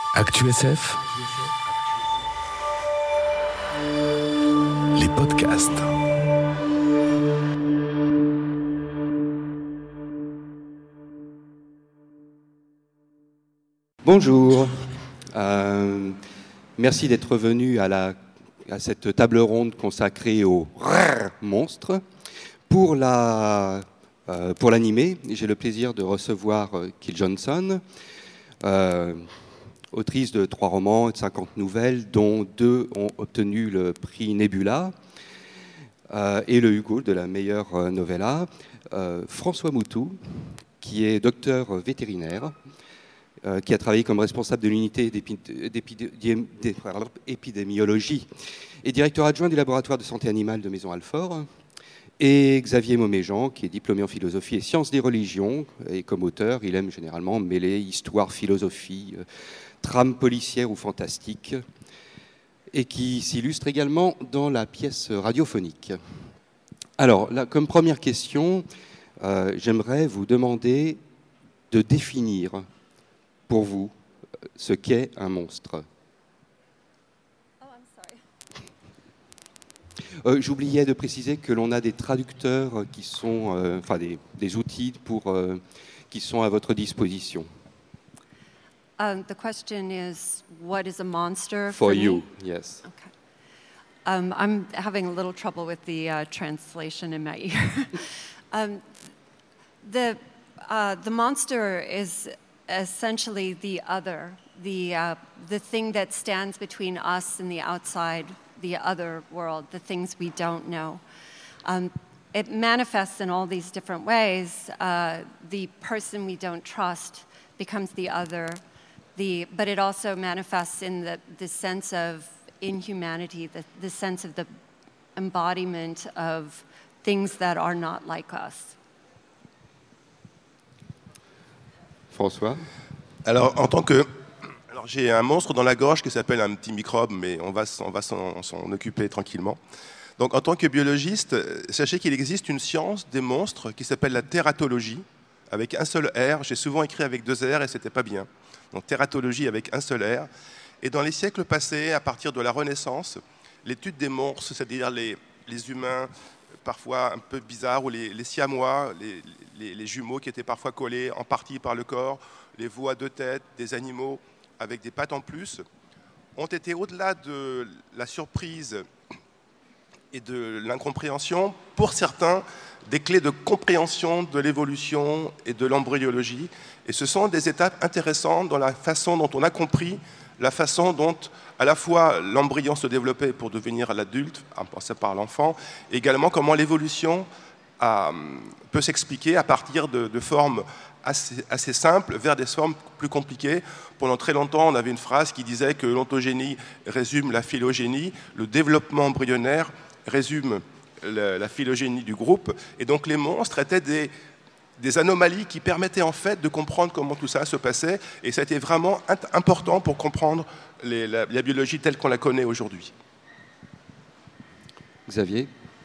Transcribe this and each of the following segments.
ActuSF, les podcasts. Bonjour, merci d'être venu à cette table ronde consacrée aux monstres. Pour l'animer, j'ai le plaisir de recevoir Kil Johnson, autrice de 3 romans et de 50 nouvelles, dont 2 ont obtenu le prix Nebula et le Hugo de la meilleure novella. François Moutou, qui est docteur vétérinaire, qui a travaillé comme responsable de l'unité d'épidémiologie et directeur adjoint du laboratoire de santé animale de Maison-Alfort, et Xavier Mauméjean, qui est diplômé en philosophie et sciences des religions, et comme auteur, il aime généralement mêler histoire, philosophie, trame policière ou fantastique, et qui s'illustre également dans la pièce radiophonique. Alors, là, comme première question, j'aimerais vous demander de définir pour vous ce qu'est un monstre. J'oubliais de préciser que l'on a des traducteurs qui sont, des outils qui sont à votre disposition. The question is, what is a monster For for you, me? yes. Okay. I'm having a little trouble with the translation in my ear. The monster is essentially the other, the thing that stands between us and the outside, the other world, the things we don't know. It manifests in all these different ways. The person we don't trust becomes the other, but it also manifests in the sense of inhumanity, the sense of the embodiment of things that are not like us. François ? Alors, j'ai un monstre dans la gorge qui s'appelle un petit microbe, mais on va s'en occuper tranquillement. Donc, en tant que biologiste, sachez qu'il existe une science des monstres qui s'appelle la tératologie, avec un seul R. J'ai souvent écrit avec 2 R et c'était pas bien. Donc, tératologie avec un seul R. Et dans les siècles passés, à partir de la Renaissance, l'étude des monstres, c'est-à-dire les humains parfois un peu bizarres, ou les siamois, les jumeaux qui étaient parfois collés en partie par le corps, les veaux à 2 têtes, des animaux avec des pattes en plus, ont été au-delà de la surprise et de l'incompréhension, pour certains, des clés de compréhension de l'évolution et de l'embryologie. Et ce sont des étapes intéressantes dans la façon dont on a compris la façon dont à la fois l'embryon se développait pour devenir l'adulte, en passant par l'enfant, et également comment l'évolution peut s'expliquer à partir de formes assez simples vers des formes plus compliquées. Pendant très longtemps, on avait une phrase qui disait que l'ontogénie résume la phylogénie, le développement embryonnaire résume la phylogénie du groupe, et donc les monstres étaient des anomalies qui permettaient en fait de comprendre comment tout ça se passait, et ça a été vraiment important pour comprendre la biologie telle qu'on la connaît aujourd'hui. Xavier ?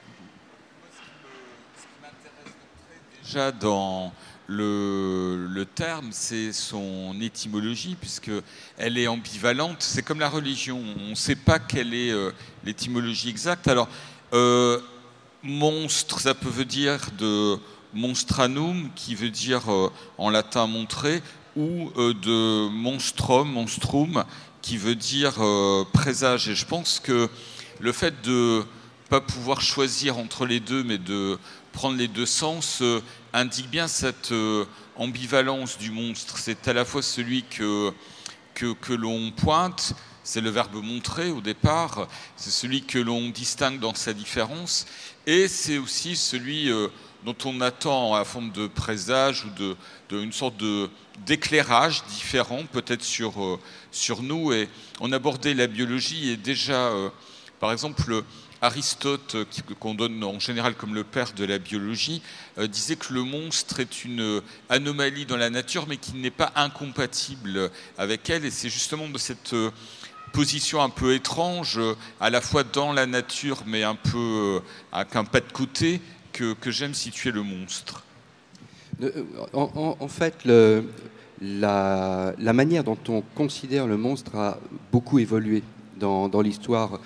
Ce qui m'intéresse déjà dans le terme, c'est son étymologie, puisqu'elle est ambivalente. C'est comme la religion, on ne sait pas quelle est l'étymologie exacte. Alors, monstre, ça peut dire de monstranum, qui veut dire en latin montrer, ou de monstrum, qui veut dire présage. Et je pense que le fait de ne pas pouvoir choisir entre les deux, mais de prendre les 2 sens, indique bien cette ambivalence du monstre. C'est à la fois celui que l'on pointe, c'est le verbe montrer au départ, c'est celui que l'on distingue dans sa différence, et c'est aussi celui dont on attend à la forme de présage ou une sorte d'éclairage différent peut-être sur nous. Et on abordait la biologie, et déjà, par exemple, Aristote, qu'on donne en général comme le père de la biologie, disait que le monstre est une anomalie dans la nature, mais qui n'est pas incompatible avec elle. Et c'est justement de cette position un peu étrange, à la fois dans la nature, mais un peu avec un pas de côté, que j'aime situer le monstre. En fait, la manière dont on considère le monstre a beaucoup évolué dans l'histoire.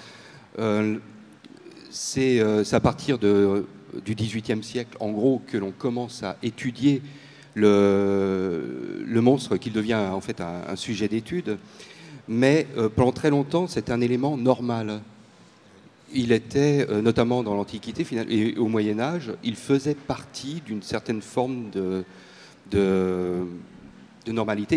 C'est à partir du XVIIIe siècle, en gros, que l'on commence à étudier le monstre, qu'il devient en fait un sujet d'étude. Mais pendant très longtemps, c'est un élément normal. Il était, notamment dans l'Antiquité et au Moyen-Âge, il faisait partie d'une certaine forme de normalité.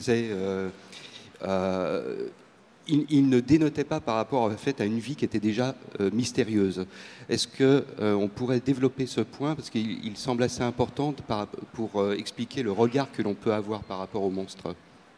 Il ne dénotait pas par rapport en fait, à une vie qui était déjà mystérieuse. Est-ce qu'on pourrait développer ce point, parce qu'il semble assez important pour expliquer le regard que l'on peut avoir par rapport au monstre?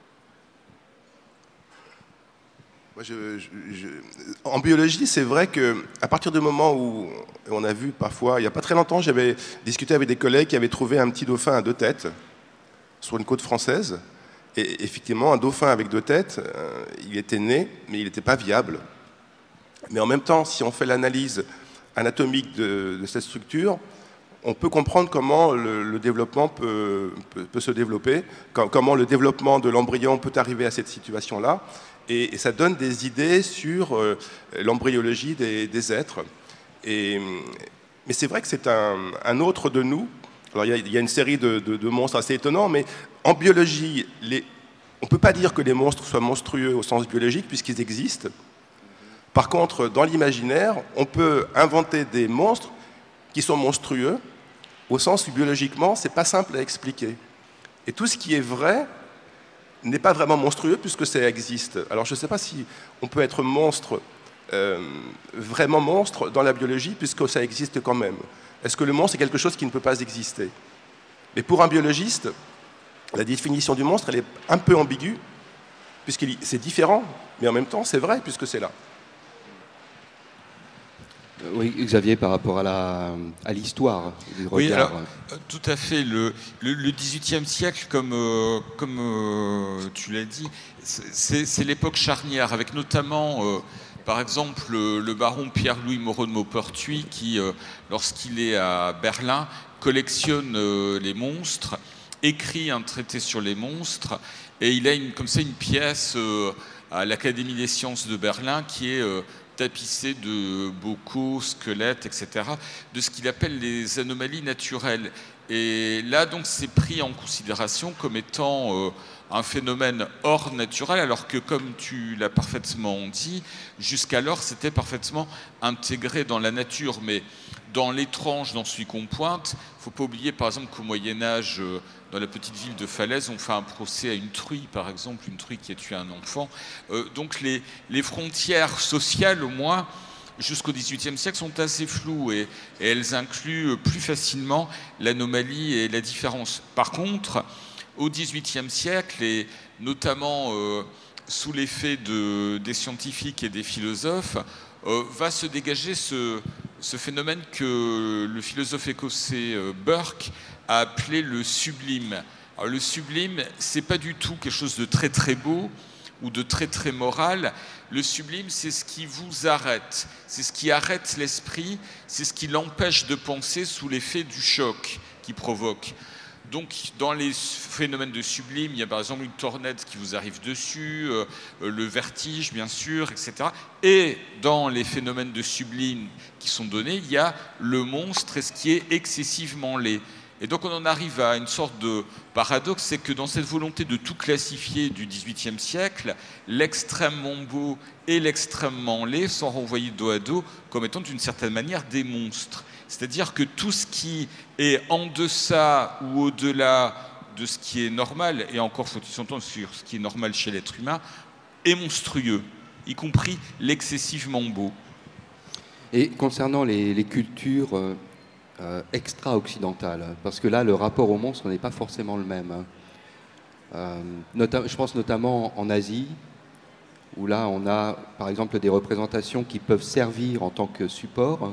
En biologie, c'est vrai qu'à partir du moment où on a vu parfois, il n'y a pas très longtemps, j'avais discuté avec des collègues qui avaient trouvé un petit dauphin à 2 têtes sur une côte française. Et effectivement, un dauphin avec 2 têtes, il était né, mais il n'était pas viable. Mais en même temps, si on fait l'analyse anatomique de cette structure, on peut comprendre comment le développement peut se développer, comment le développement de l'embryon peut arriver à cette situation-là. Et ça donne des idées sur l'embryologie des êtres. Mais c'est vrai que c'est un autre de nous. Alors il y a une série de monstres assez étonnants, mais en biologie, on ne peut pas dire que les monstres soient monstrueux au sens biologique, puisqu'ils existent. Par contre, dans l'imaginaire, on peut inventer des monstres qui sont monstrueux, au sens où biologiquement, ce n'est pas simple à expliquer. Et tout ce qui est vrai n'est pas vraiment monstrueux puisque ça existe. Alors je ne sais pas si on peut être monstre, vraiment monstre dans la biologie puisque ça existe quand même. Est-ce que le monstre est quelque chose qui ne peut pas exister? Mais pour un biologiste, la définition du monstre, elle est un peu ambiguë puisque c'est différent, mais en même temps c'est vrai puisque c'est là. Oui, Xavier, par rapport à l'histoire du regard. Oui, alors, tout à fait. Le XVIIIe siècle, comme tu l'as dit, c'est l'époque charnière, avec notamment, par exemple, le baron Pierre-Louis Moreau de Maupertuis, qui, lorsqu'il est à Berlin, collectionne les monstres, écrit un traité sur les monstres, et il a comme ça une pièce à l'Académie des sciences de Berlin qui est tapissé de bocaux, squelettes, etc., de ce qu'il appelle les anomalies naturelles. Et là, donc, c'est pris en considération comme étant un phénomène hors naturel, alors que, comme tu l'as parfaitement dit, jusqu'alors, c'était parfaitement intégré dans la nature. Mais dans l'étrange, dans celui qu'on pointe, il ne faut pas oublier, par exemple, qu'au Moyen-Âge, dans la petite ville de Falaise, on fait un procès à une truie, par exemple, une truie qui a tué un enfant. Donc les frontières sociales, au moins, jusqu'au XVIIIe siècle, sont assez floues et elles incluent plus facilement l'anomalie et la différence. Par contre, au XVIIIe siècle, et notamment sous l'effet des scientifiques et des philosophes, va se dégager ce phénomène que le philosophe écossais Burke a appelé le sublime. Alors, le sublime, c'est pas du tout quelque chose de très très beau ou de très très moral. Le sublime, c'est ce qui vous arrête, c'est ce qui arrête l'esprit, c'est ce qui l'empêche de penser sous l'effet du choc qu'il provoque. Donc, dans les phénomènes de sublime, il y a par exemple une tornade qui vous arrive dessus, le vertige, bien sûr, etc. Et dans les phénomènes de sublime qui sont donnés, il y a le monstre et ce qui est excessivement laid. Et donc, on en arrive à une sorte de paradoxe, c'est que dans cette volonté de tout classifier du XVIIIe siècle, l'extrêmement beau et l'extrêmement laid sont renvoyés dos à dos comme étant d'une certaine manière des monstres. C'est-à-dire que tout ce qui est en deçà ou au-delà de ce qui est normal, et encore faut-il s'entendre sur ce qui est normal chez l'être humain, est monstrueux, y compris l'excessivement beau. Et concernant les cultures extra-occidentales, parce que là, le rapport au monstre n'est pas forcément le même. Je pense notamment en Asie, où là, on a, par exemple, des représentations qui peuvent servir en tant que support.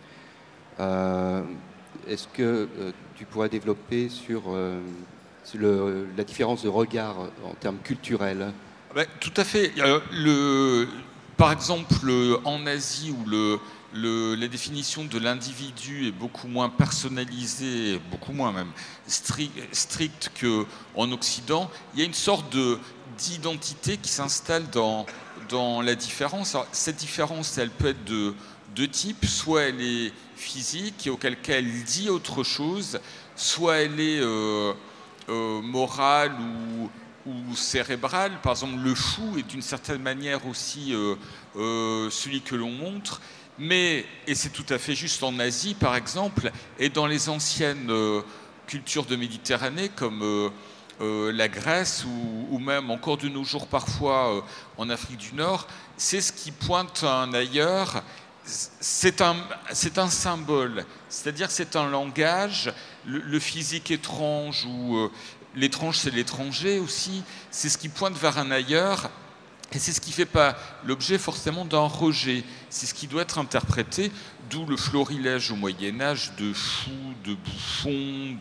Est-ce que tu pourrais développer sur la différence de regard en termes culturels? Tout à fait. Par exemple, en Asie, où la définition de l'individu est beaucoup moins personnalisée, beaucoup moins même stricte qu'en Occident, il y a une sorte d'identité qui s'installe dans la différence. Alors, cette différence, elle peut être de deux types. Soit elle est physique, et auquel cas elle dit autre chose, soit elle est morale ou cérébrale. Par exemple, le fou est d'une certaine manière aussi celui que l'on montre. Mais, et c'est tout à fait juste en Asie par exemple, et dans les anciennes cultures de Méditerranée comme la Grèce ou même encore de nos jours parfois en Afrique du Nord, c'est ce qui pointe à un ailleurs. C'est un symbole, c'est-à-dire c'est un langage, le physique étrange ou l'étrange c'est l'étranger aussi, c'est ce qui pointe vers un ailleurs. Et c'est ce qui ne fait pas l'objet forcément d'un rejet. C'est ce qui doit être interprété, d'où le florilège au Moyen-Âge de fous, de bouffons,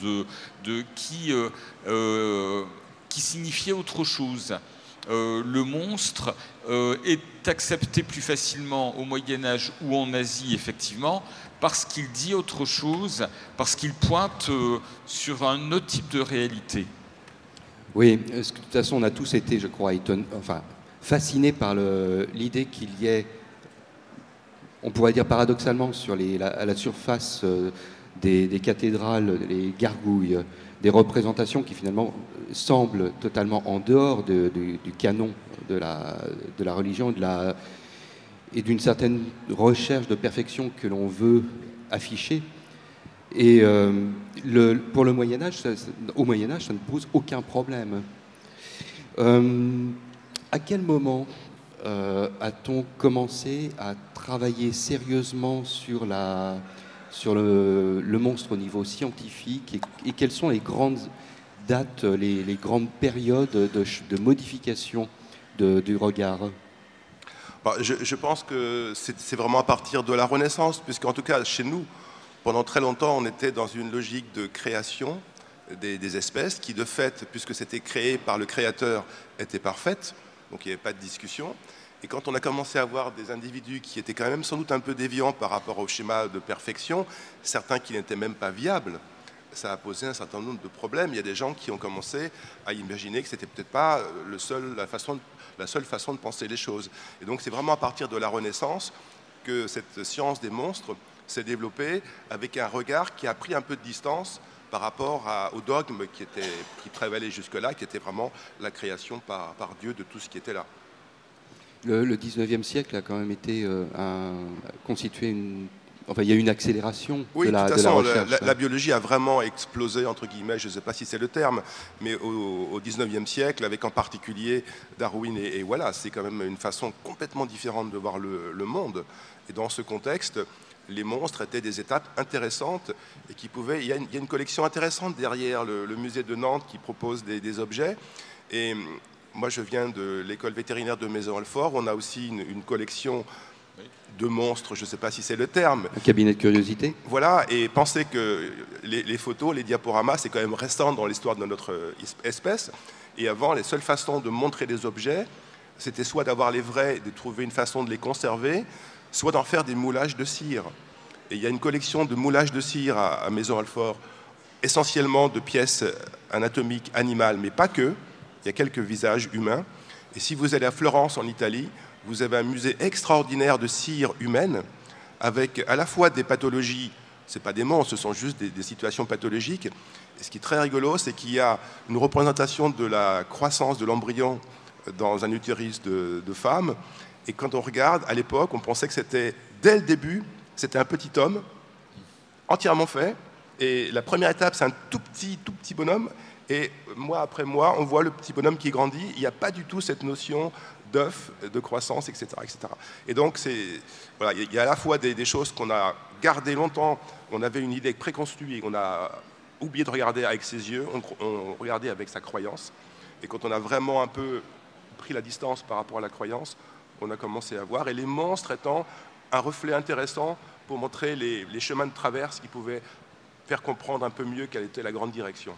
qui signifiait autre chose. Le monstre est accepté plus facilement au Moyen-Âge ou en Asie, effectivement, parce qu'il dit autre chose, parce qu'il pointe sur un autre type de réalité. Oui, de toute façon, on a tous été, je crois, fasciné par l'idée qu'il y ait, on pourrait dire paradoxalement, à la surface des cathédrales, les gargouilles, des représentations qui finalement semblent totalement en dehors du canon de la religion et d'une certaine recherche de perfection que l'on veut afficher. Et pour le Moyen-Âge, au Moyen-Âge, ça ne pose aucun problème. À quel moment a-t-on commencé à travailler sérieusement sur le monstre au niveau scientifique et quelles sont les grandes dates, les grandes périodes de modification du regard? Je pense que c'est vraiment à partir de la Renaissance, puisqu'en tout cas chez nous, pendant très longtemps, on était dans une logique de création des espèces qui, de fait, puisque c'était créé par le créateur, était parfaite. Donc il n'y avait pas de discussion. Et quand on a commencé à avoir des individus qui étaient quand même sans doute un peu déviants par rapport au schéma de perfection, certains qui n'étaient même pas viables, ça a posé un certain nombre de problèmes. Il y a des gens qui ont commencé à imaginer que c'était peut-être pas la seule façon de penser les choses. Et donc c'est vraiment à partir de la Renaissance que cette science des monstres s'est développée avec un regard qui a pris un peu de distance par rapport au dogme qui prévalait jusque-là, qui était vraiment la création par Dieu de tout ce qui était là. Le 19e siècle a quand même été constitué il y a eu une accélération de la recherche. La biologie a vraiment explosé, entre guillemets, je ne sais pas si c'est le terme, mais au 19e siècle, avec en particulier Darwin et Wallace. C'est quand même une façon complètement différente de voir le monde. Et dans ce contexte, les monstres étaient des étapes intéressantes et il y a une collection intéressante derrière le musée de Nantes qui propose des objets. Et moi, je viens de l'école vétérinaire de Maisons-Alfort. On a aussi une collection de monstres, je ne sais pas si c'est le terme. Un cabinet de curiosité. Voilà, et pensez que les photos, les diaporamas, c'est quand même récent dans l'histoire de notre espèce. Et avant, les seules façons de montrer des objets, c'était soit d'avoir les vrais, de trouver une façon de les conserver, soit d'en faire des moulages de cire. Et il y a une collection de moulages de cire à Maisons-Alfort, essentiellement de pièces anatomiques animales, mais pas que. Il y a quelques visages humains. Et si vous allez à Florence, en Italie, vous avez un musée extraordinaire de cire humaine, avec à la fois des pathologies, ce n'est pas des monstres, ce sont juste des situations pathologiques. Et ce qui est très rigolo, c'est qu'il y a une représentation de la croissance de l'embryon dans un utérus de femme. Et quand on regarde, à l'époque, on pensait que c'était, dès le début, c'était un petit homme, entièrement fait. Et la première étape, c'est un tout petit bonhomme. Et mois après mois, on voit le petit bonhomme qui grandit. Il n'y a pas du tout cette notion d'œuf, de croissance, etc., etc. Et donc, voilà, il y a à la fois des choses qu'on a gardées longtemps, on avait une idée préconstruite, on a oublié de regarder avec ses yeux, on regardait avec sa croyance. Et quand on a vraiment un peu pris la distance par rapport à la croyance, on a commencé à voir. Et les monstres étant un reflet intéressant pour montrer les chemins de traverse qui pouvaient faire comprendre un peu mieux quelle était la grande direction.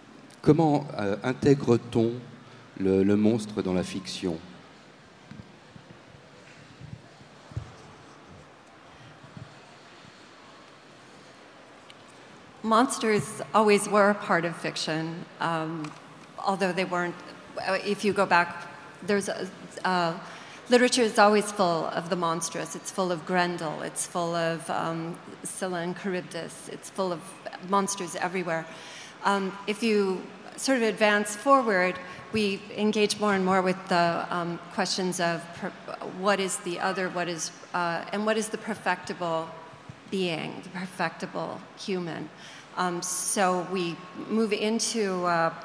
Comment intègre-t-on le monstre dans la fiction? monsters always were part of fiction, although they weren't. If you go back, literature is always full of the monstrous. It's full of Grendel. It's full of Scylla and Charybdis. It's full of monsters everywhere. If you sort of advance forward, we engage more and more with the questions of what is the other, and what is the perfectible being, the perfectible human. So we move into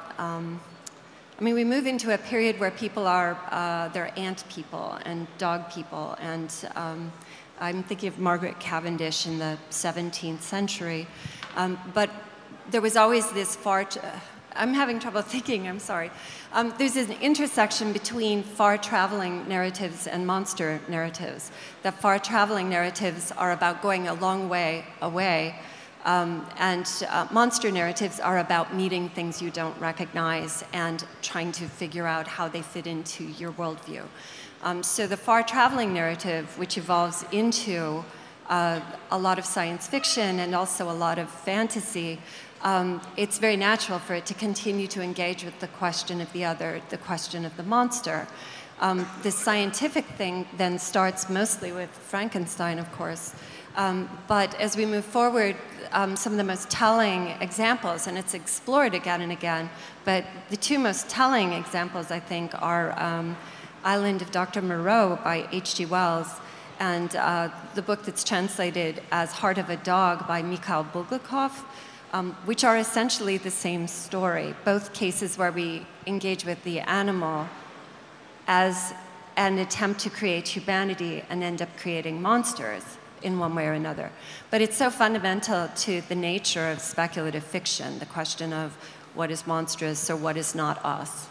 we move into a period where people are, they're ant people and dog people. And I'm thinking of Margaret Cavendish in the 17th century. But there was always this I'm having trouble thinking, I'm sorry. There's an intersection between far-traveling narratives and monster narratives. The far-traveling narratives are about going a long way away, and monster narratives are about meeting things you don't recognize and trying to figure out how they fit into your worldview. So the far-traveling narrative, which evolves into a lot of science fiction and also a lot of fantasy, it's very natural for it to continue to engage with the question of the other, the question of the monster. The scientific thing then starts mostly with Frankenstein, of course. But as we move forward, some of the most telling examples, and it's explored again and again, but the two most telling examples, I think, are Island of Dr. Moreau by H.G. Wells and the book that's translated as Heart of a Dog by Mikhail Bulgakov, which are essentially the same story, both cases where we engage with the animal as an attempt to create humanity and end up creating monsters in one way or another. But it's so fundamental to the nature of speculative fiction, the question of what is monstrous or what is not us.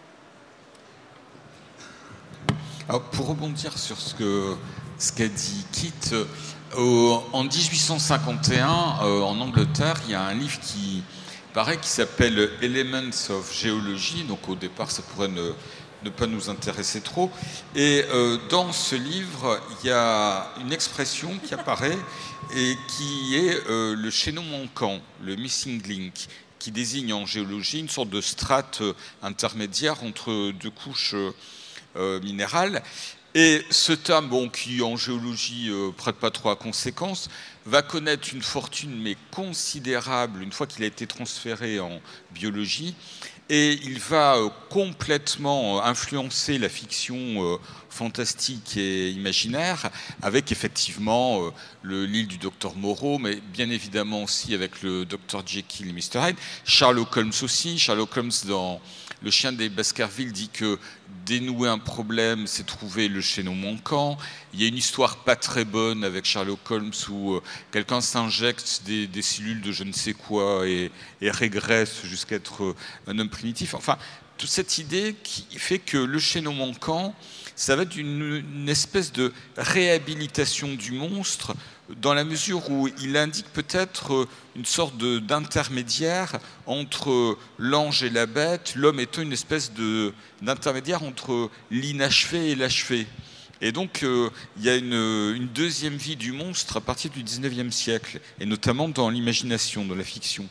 Alors, pour rebondir sur ce qu'a dit Kit, en 1851, en Angleterre, il y a un livre qui paraît qui s'appelle Elements of Geology. Donc au départ, ça pourrait ne pas nous intéresser trop. Et dans ce livre, il y a une expression qui apparaît et qui est le chaînon manquant, le missing link, qui désigne en géologie une sorte de strate intermédiaire entre deux couches minérales. Et ce terme, qui en géologie prête pas trop à conséquence, va connaître une fortune mais considérable une fois qu'il a été transféré en biologie. Et il va complètement influencer la fiction fantastique et imaginaire, avec effectivement l'île du docteur Moreau, mais bien évidemment aussi avec le docteur Jekyll et Mr. Hyde. Sherlock Holmes aussi. Sherlock Holmes, dans Le chien des Baskerville, dit que dénouer un problème, c'est trouver le chaînon manquant. Il y a une histoire pas très bonne avec Sherlock Holmes où quelqu'un s'injecte des cellules de je ne sais quoi et régresse jusqu'à être un homme primitif. Enfin, toute cette idée qui fait que le chaînon manquant, ça va être une espèce de réhabilitation du monstre dans la mesure où il indique peut-être une sorte d'intermédiaire entre l'ange et la bête, l'homme étant une espèce d'intermédiaire entre l'inachevé et l'achevé. Et donc, il y a une deuxième vie du monstre à partir du 19e siècle, et notamment dans l'imagination, dans la fiction.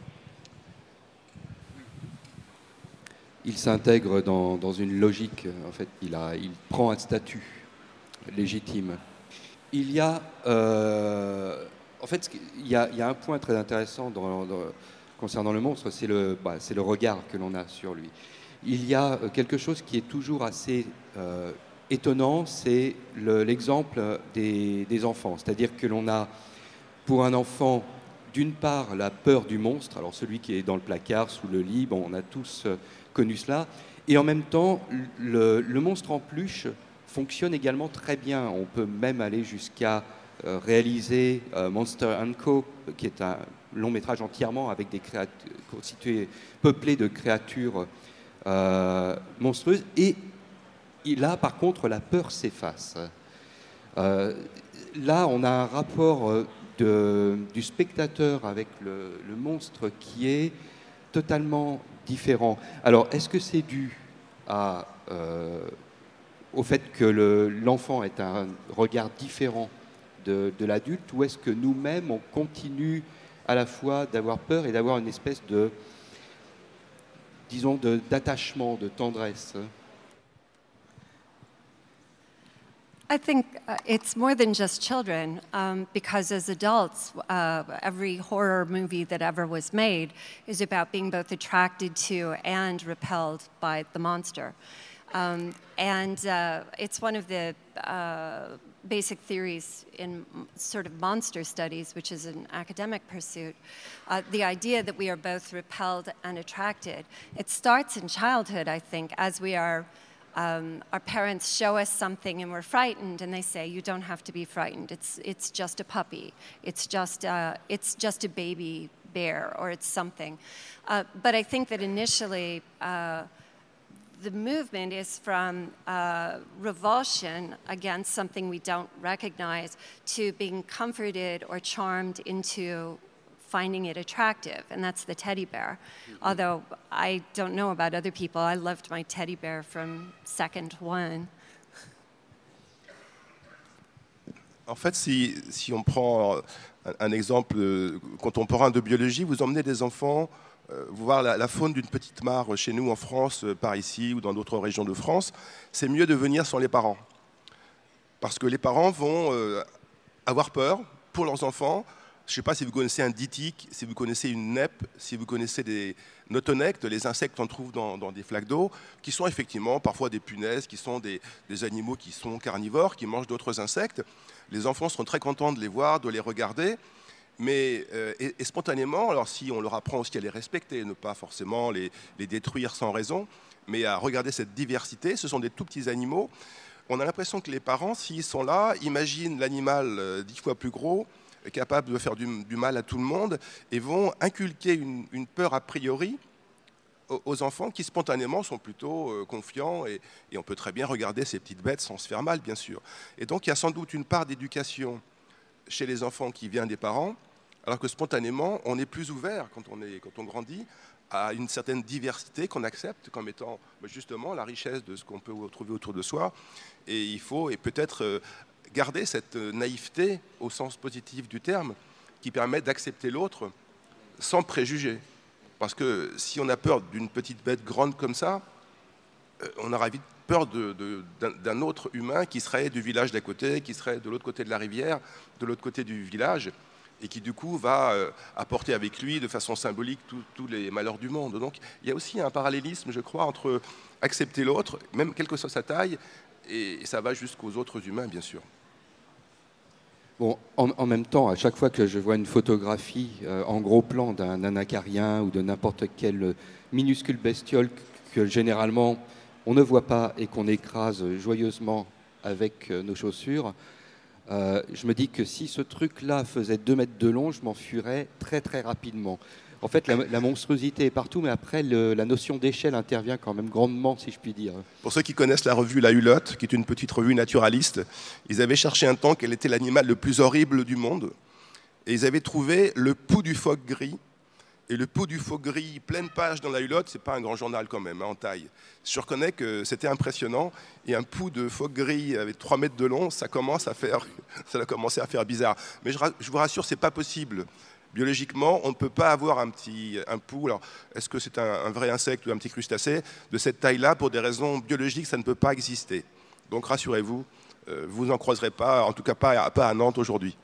Il s'intègre dans une logique, en fait, il prend un statut légitime. Il y a, en fait, il y a un point très intéressant concernant le monstre, c'est le regard que l'on a sur lui. Il y a quelque chose qui est toujours assez étonnant, c'est l'exemple des enfants. C'est-à-dire que l'on a, pour un enfant, d'une part, la peur du monstre, alors celui qui est dans le placard, sous le lit, on a tous connu cela, et en même temps, le monstre en peluche fonctionne également très bien. On peut même aller jusqu'à réaliser Monster & Co., qui est un long métrage entièrement avec des créatures peuplé de créatures monstrueuses. Et là, par contre, la peur s'efface. Là, on a un rapport du spectateur avec le monstre qui est totalement différent. Alors, est-ce que c'est dû au fait que l'enfant ait un regard différent de l'adulte, ou est-ce que nous-mêmes, on continue à la fois d'avoir peur et d'avoir une espèce de, disons, d'attachement, de tendresse. I think it's more than just children, because as adults, every horror movie that ever was made is about being both attracted to and repelled by the monster. It's one of the basic theories in sort of monster studies, which is an academic pursuit, the idea that we are both repelled and attracted. It starts in childhood, I think, as we are our parents show us something and we're frightened, and they say, "You don't have to be frightened. It's just a puppy. It's just a baby bear, or it's something." But I think that initially, the movement is from revulsion against something we don't recognize to being comforted or charmed into finding it attractive, and that's the teddy bear. Although I don't know about other people, I loved my teddy bear from second one. En fait, si on prend un exemple contemporain de biologie, vous emmenez des enfants voir la faune d'une petite mare chez nous en France, par ici ou dans d'autres régions de France, c'est mieux de venir sans les parents. Parce que les parents vont avoir peur pour leurs enfants. Je ne sais pas si vous connaissez un ditique, si vous connaissez une neppe, si vous connaissez des notonectes, les insectes qu'on trouve dans des flaques d'eau, qui sont effectivement parfois des punaises, qui sont des animaux qui sont carnivores, qui mangent d'autres insectes. Les enfants seront très contents de les voir, de les regarder, mais et spontanément, alors si on leur apprend aussi à les respecter, ne pas forcément les détruire sans raison, mais à regarder cette diversité, ce sont des tout petits animaux. On a l'impression que les parents, s'ils sont là, imaginent l'animal 10 fois plus gros, capable de faire du mal à tout le monde, et vont inculquer une peur a priori aux enfants qui spontanément sont plutôt confiants, et on peut très bien regarder ces petites bêtes sans se faire mal, bien sûr. Et donc il y a sans doute une part d'éducation chez les enfants qui vient des parents, alors que spontanément on est plus ouvert quand on grandit à une certaine diversité qu'on accepte comme étant justement la richesse de ce qu'on peut trouver autour de soi, et il faut peut-être garder cette naïveté au sens positif du terme qui permet d'accepter l'autre sans préjugés. Parce que si on a peur d'une petite bête grande comme ça, on aura vite peur d'un autre humain qui serait du village d'à côté, qui serait de l'autre côté de la rivière, de l'autre côté du village, et qui du coup va apporter avec lui de façon symbolique tous les malheurs du monde. Donc il y a aussi un parallélisme, je crois, entre accepter l'autre, même quelle que soit sa taille, et ça va jusqu'aux autres humains, bien sûr. Bon, en même temps, à chaque fois que je vois une photographie en gros plan d'un acarien ou de n'importe quelle minuscule bestiole que généralement on ne voit pas et qu'on écrase joyeusement avec nos chaussures, je me dis que si ce truc-là faisait 2 mètres de long, je m'enfuirais très très rapidement. En fait, la monstruosité est partout, mais après, la notion d'échelle intervient quand même grandement, si je puis dire. Pour ceux qui connaissent la revue La Hulotte, qui est une petite revue naturaliste, ils avaient cherché un temps quel était l'animal le plus horrible du monde, et ils avaient trouvé le pouls du phoque gris. Et le pouls du phoque gris, pleine page dans La Hulotte, c'est pas un grand journal quand même, en taille. Je reconnais que c'était impressionnant, et un pouls de phoque gris avec 3 mètres de long, ça a commencé à faire bizarre. Mais je vous rassure, c'est pas possible. Biologiquement, on ne peut pas avoir un pouls. Alors, est-ce que c'est un vrai insecte ou un petit crustacé de cette taille-là? Pour des raisons biologiques, ça ne peut pas exister. Donc rassurez-vous, vous n'en croiserez pas, en tout cas pas à Nantes aujourd'hui.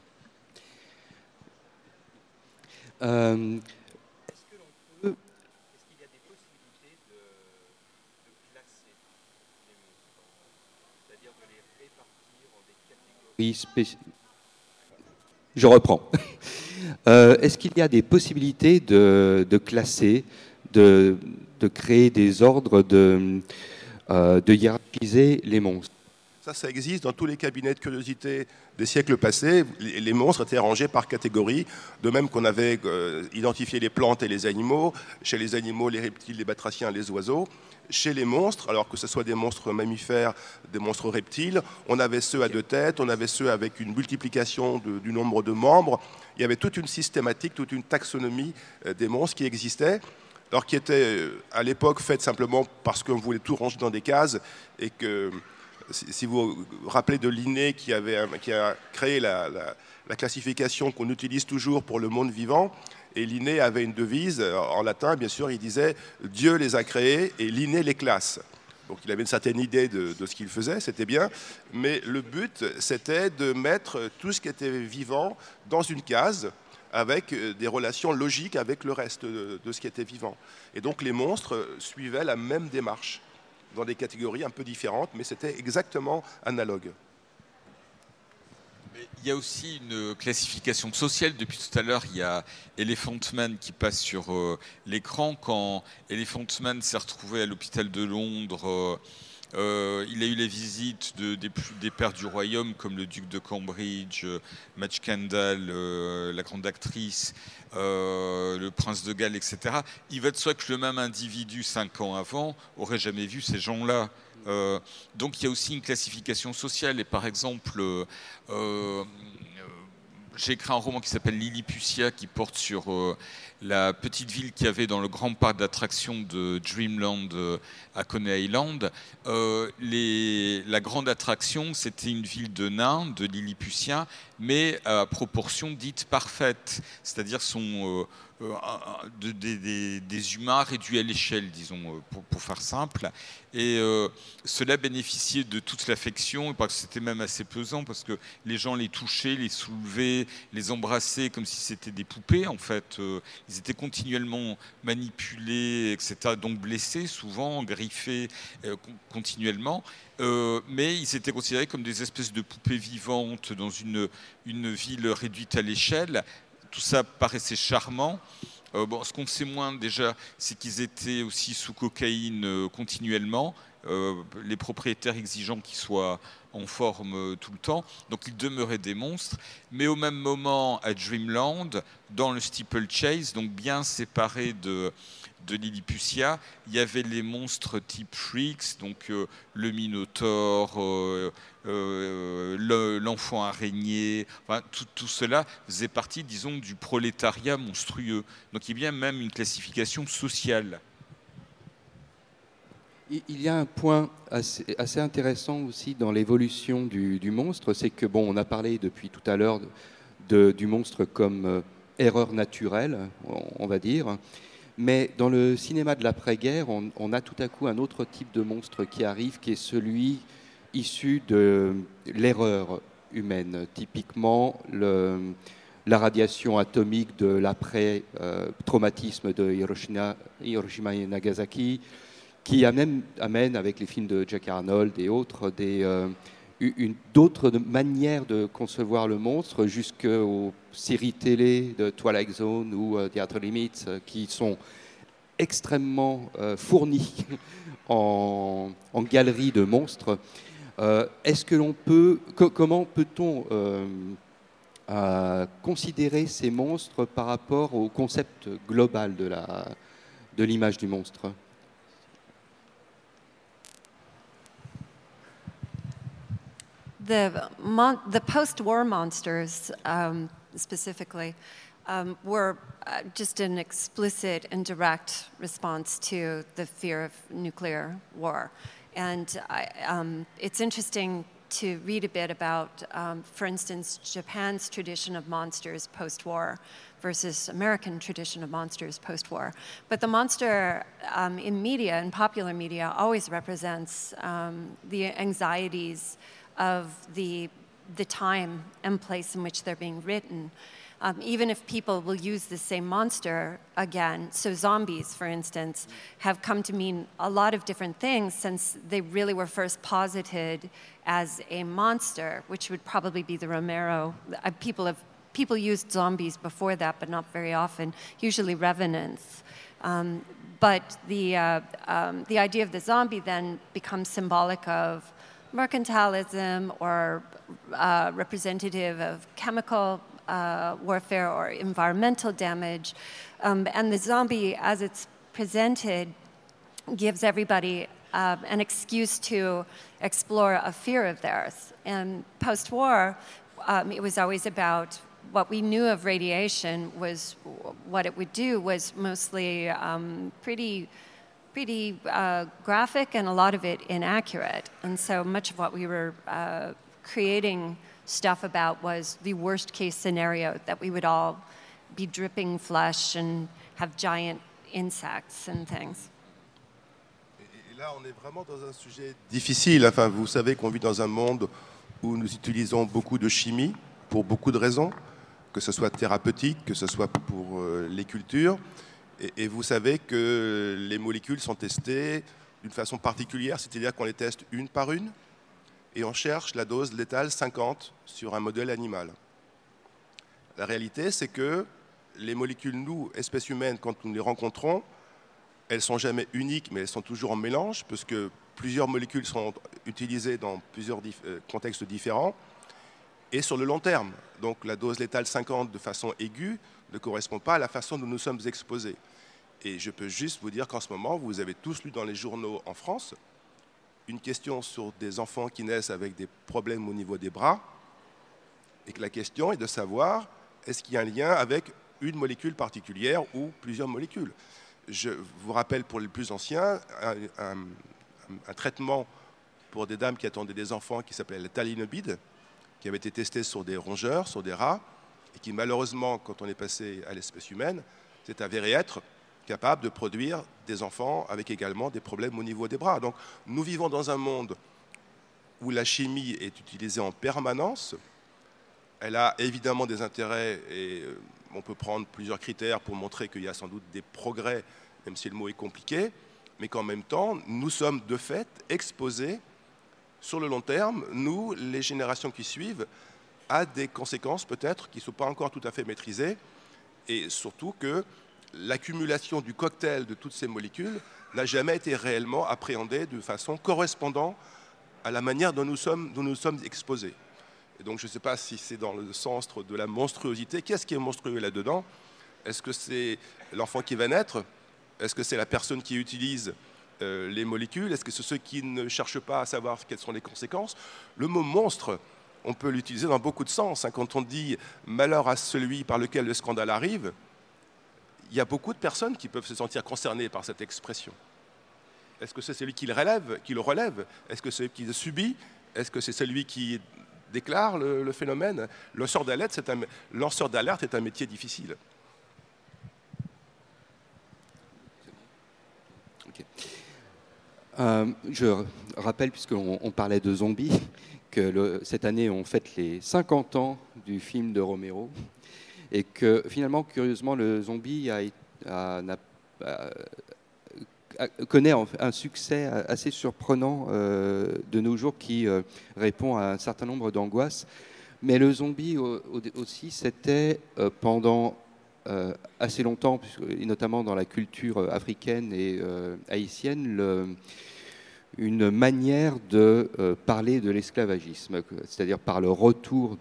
Est-ce qu'il y a des possibilités de classer les monstres, c'est-à-dire de les répartir en des catégories spécifiques? Je reprends. Est-ce qu'il y a des possibilités de classer, de créer des ordres, de hiérarchiser les monstres? Ça existe dans tous les cabinets de curiosité des siècles passés. Les monstres étaient rangés par catégorie, de même qu'on avait identifié les plantes et les animaux. Chez les animaux, les reptiles, les batraciens, les oiseaux. Chez les monstres, alors que ce soit des monstres mammifères, des monstres reptiles, on avait ceux à 2 têtes, on avait ceux avec une multiplication du nombre de membres. Il y avait toute une systématique, toute une taxonomie des monstres qui existait, alors qui était à l'époque faite simplement parce qu'on voulait tout ranger dans des cases et que Si vous vous rappelez de Linné qui a créé la classification qu'on utilise toujours pour le monde vivant, et Linné avait une devise, en latin bien sûr, il disait « Dieu les a créés et Linné les classe ». Donc il avait une certaine idée de ce qu'il faisait, c'était bien, mais le but c'était de mettre tout ce qui était vivant dans une case, avec des relations logiques avec le reste de ce qui était vivant. Et donc les monstres suivaient la même démarche, dans des catégories un peu différentes, mais c'était exactement analogue. Il y a aussi une classification sociale. Depuis tout à l'heure, il y a Elephant Man qui passe sur l'écran. Quand Elephant Man s'est retrouvé à l'hôpital de Londres, il a eu les visites des pères du royaume, comme le duc de Cambridge, Madge Kendall, la grande actrice, le prince de Galles, etc. Il va de soi que le même individu, 5 ans avant, aurait jamais vu ces gens-là. Donc il y a aussi une classification sociale. Et par exemple, j'ai écrit un roman qui s'appelle Lilliputian, qui porte sur la petite ville qu'il y avait dans le grand parc d'attractions de Dreamland à Coney Island. La grande attraction, c'était une ville de nains, de Lilliputiens, mais à proportion dite parfaite, c'est-à-dire des humains réduits à l'échelle, disons, pour faire simple. Et cela bénéficiait de toute l'affection, et c'était même assez pesant, parce que les gens les touchaient, les soulevaient, les embrassaient comme si c'était des poupées, en fait. Ils étaient continuellement manipulés, etc., donc blessés, souvent, griffés continuellement. Mais ils étaient considérés comme des espèces de poupées vivantes dans une ville réduite à l'échelle. Tout ça paraissait charmant. Ce qu'on sait moins déjà, c'est qu'ils étaient aussi sous cocaïne continuellement, les propriétaires exigeant qu'ils soient en forme tout le temps, donc ils demeuraient des monstres. Mais au même moment, à Dreamland, dans le steeplechase, donc bien séparé de Lilliputian, il y avait les monstres type Freaks, donc le Minotaure, l'enfant araignée, enfin, tout cela faisait partie, disons, du prolétariat monstrueux. Donc il y a bien même une classification sociale. Il y a un point assez intéressant aussi dans l'évolution du monstre, c'est que, bon, on a parlé depuis tout à l'heure du monstre comme erreur naturelle, on va dire. Mais dans le cinéma de l'après-guerre, on a tout à coup un autre type de monstre qui arrive, qui est celui issu de l'erreur humaine. Typiquement, la radiation atomique de l'après-traumatisme de Hiroshima et Nagasaki, qui amène, avec les films de Jack Arnold et autres, d'autres manières de concevoir le monstre, jusqu'aux séries télé de Twilight Zone ou The Outer Limits, qui sont extrêmement fournies en galeries de monstres. Est-ce que comment peut-on considérer ces monstres par rapport au concept global de l'image du monstre ? The post-war monsters, specifically, were just an explicit and direct response to the fear of nuclear war. And it's interesting to read a bit about, for instance, Japan's tradition of monsters post-war versus American tradition of monsters post-war. But the monster in media, in popular media, always represents the anxieties of the time and place in which they're being written. Even if people will use the same monster again, so zombies, for instance, have come to mean a lot of different things since they really were first posited as a monster, which would probably be the Romero. People used zombies before that, but not very often, usually revenants. But the idea of the zombie then becomes symbolic of mercantilism or representative of chemical warfare or environmental damage. And the zombie, as it's presented, gives everybody an excuse to explore a fear of theirs. And post-war, it was always about what we knew of radiation was what it would do was mostly pretty pretty graphic and a lot of it inaccurate. And so much of what we were creating stuff about was the worst case scenario, that we would all be dripping flesh and have giant insects and things. Et là, on est vraiment dans un sujet difficile. Enfin, vous savez qu'on vit dans un monde où nous utilisons beaucoup de chimie pour beaucoup de raisons, que ce soit thérapeutique, que ce soit pour les cultures. Et vous savez que les molécules sont testées d'une façon particulière, c'est-à-dire qu'on les teste une par une, et on cherche la dose létale 50 sur un modèle animal. La réalité, c'est que les molécules, nous, espèces humaines, quand nous les rencontrons, elles ne sont jamais uniques, mais elles sont toujours en mélange, parce que plusieurs molécules sont utilisées dans plusieurs contextes différents, et sur le long terme. Donc la dose létale 50 de façon aiguë ne correspond pas à la façon dont nous sommes exposés. Et je peux juste vous dire qu'en ce moment, vous avez tous lu dans les journaux en France une question sur des enfants qui naissent avec des problèmes au niveau des bras, et que la question est de savoir est-ce qu'il y a un lien avec une molécule particulière ou plusieurs molécules. Je vous rappelle pour les plus anciens un traitement pour des dames qui attendaient des enfants qui s'appelait le talinomide, qui avait été testé sur des rongeurs, sur des rats, et qui malheureusement, quand on est passé à l'espèce humaine, s'est avéré être capable de produire des enfants avec également des problèmes au niveau des bras. Donc nous vivons dans un monde où la chimie est utilisée en permanence. Elle a évidemment des intérêts et on peut prendre plusieurs critères pour montrer qu'il y a sans doute des progrès, même si le mot est compliqué, mais qu'en même temps, nous sommes de fait exposés sur le long terme, nous, les générations qui suivent, à des conséquences peut-être qui ne sont pas encore tout à fait maîtrisées, et surtout que l'accumulation du cocktail de toutes ces molécules n'a jamais été réellement appréhendée de façon correspondant à la manière dont nous sommes exposés. Et donc je ne sais pas si c'est dans le sens de la monstruosité. Qu'est-ce qui est monstrueux là-dedans? Est-ce que c'est l'enfant qui va naître? Est-ce que c'est la personne qui utilise les molécules? Est-ce que c'est ceux qui ne cherchent pas à savoir quelles sont les conséquences? Le mot monstre, on peut l'utiliser dans beaucoup de sens. Quand on dit « malheur à celui par lequel le scandale arrive », il y a beaucoup de personnes qui peuvent se sentir concernées par cette expression. Est-ce que c'est celui qui le relève? Est-ce que c'est celui qui le subit? Est-ce que c'est celui qui déclare le phénomène? Lanceur d'alerte est un métier difficile. Okay. Je rappelle, puisqu'on parlait de zombies, que cette année on fête les 50 ans du film de Romero, et que finalement, curieusement, le zombie connaît un succès assez surprenant de nos jours, qui répond à un certain nombre d'angoisses. Mais le zombie aussi, c'était pendant assez longtemps, et notamment dans la culture africaine et haïtienne, une manière de parler de l'esclavagisme, c'est-à-dire par le retour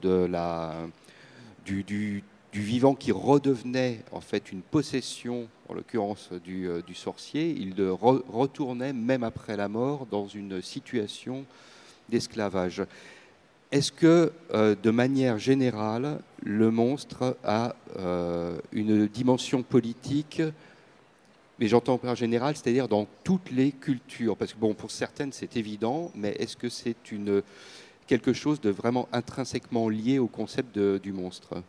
du vivant qui redevenait en fait une possession, en l'occurrence du sorcier. Il retournait même après la mort dans une situation d'esclavage. Est-ce que, de manière générale, le monstre a une dimension politique, mais j'entends par général, c'est-à-dire dans toutes les cultures? Parce que bon, pour certaines, c'est évident, mais est-ce que c'est quelque chose de vraiment intrinsèquement lié au concept du monstre?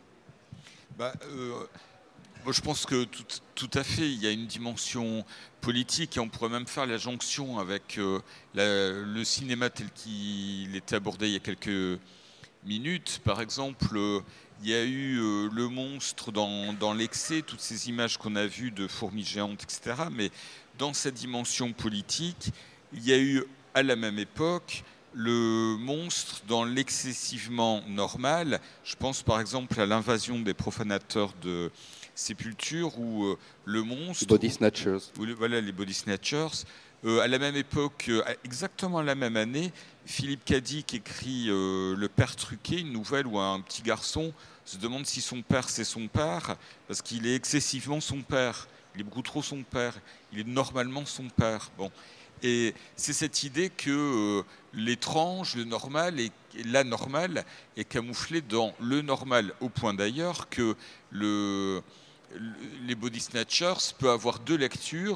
Je pense que tout à fait, il y a une dimension politique, et on pourrait même faire la jonction avec le cinéma tel qu'il était abordé il y a quelques minutes. Par exemple, il y a eu le monstre dans l'excès, toutes ces images qu'on a vues de fourmis géantes, etc. Mais dans cette dimension politique, il y a eu à la même époque le monstre dans l'excessivement normal. Je pense par exemple à l'invasion des profanateurs de sépultures, où le monstre... Les body snatchers. Voilà, les body snatchers. À la même époque, exactement la même année, Philippe Cadic écrit Le Père Truqué, une nouvelle où un petit garçon se demande si son père c'est son père, parce qu'il est excessivement son père. Il est beaucoup trop son père. Il est normalement son père. Bon. Et c'est cette idée que l'étrange, le normal et l'anormal est camouflé dans le normal, au point d'ailleurs que les body snatchers peuvent avoir deux lectures.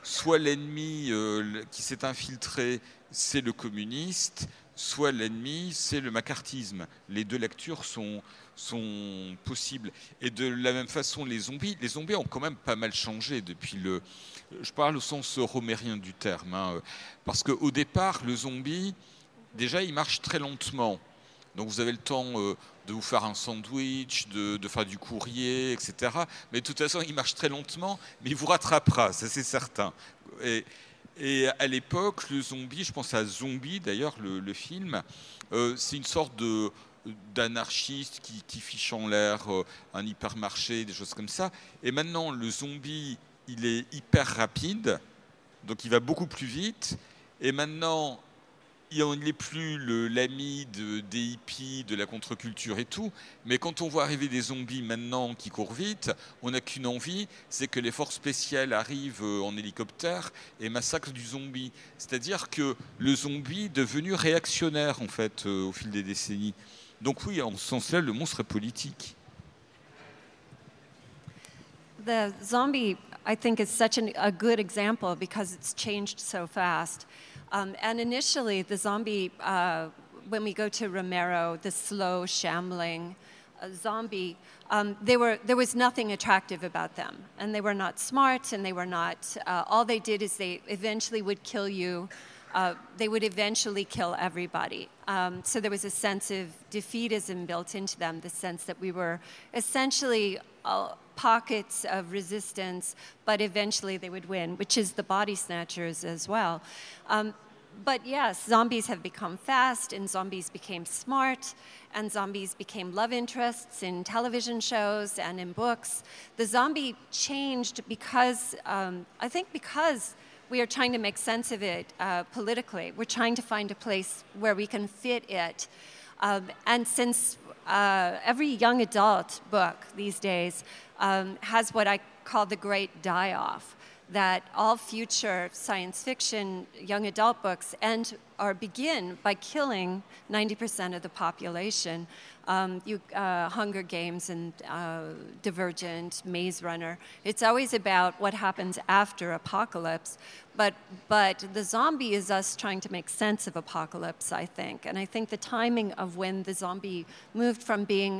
soit l'ennemi qui s'est infiltré, c'est le communiste, soit l'ennemi, c'est le macartisme. Les deux lectures sont possibles. Et de la même façon, les zombies ont quand même pas mal changé depuis le... Je parle au sens romérien du terme, hein, parce qu'au départ, le zombie, déjà, il marche très lentement. Donc vous avez le temps de vous faire un sandwich, de faire du courrier, etc. Mais de toute façon, il marche très lentement, mais il vous rattrapera, ça c'est certain. Et à l'époque, le zombie, je pense à Zombie d'ailleurs, le film, c'est une sorte d'anarchiste qui fiche en l'air un hypermarché, des choses comme ça. Et maintenant, le zombie, il est hyper rapide, donc il va beaucoup plus vite. Et maintenant, il n'est plus l'ami des hippies, de la contre-culture et tout, mais quand on voit arriver des zombies maintenant qui courent vite, on n'a qu'une envie, c'est que les forces spéciales arrivent en hélicoptère et massacrent du zombie. C'est-à-dire que le zombie est devenu réactionnaire, en fait, au fil des décennies. Donc oui, en ce sens-là, le monstre est politique. The zombie, I think, is such a good example because it's changed so fast. And initially, the zombie, when we go to Romero, the slow, shambling zombie, there was nothing attractive about them. And they were not smart, and they were not, all they did is they eventually would kill you. They would eventually kill everybody. So there was a sense of defeatism built into them, the sense that we were essentially pockets of resistance, but eventually they would win, which is the body snatchers as well. But yes, zombies have become fast, and zombies became smart, and zombies became love interests in television shows and in books. The zombie changed because, I think because we are trying to make sense of it politically. We're trying to find a place where we can fit it. And since every young adult book these days has what I call the great die-off, that all future science fiction young adult books end or begin by killing 90% of the population. Hunger Games and Divergent, Maze Runner. It's always about what happens after apocalypse. But the zombie is us trying to make sense of apocalypse, I think. And I think the timing of when the zombie moved from being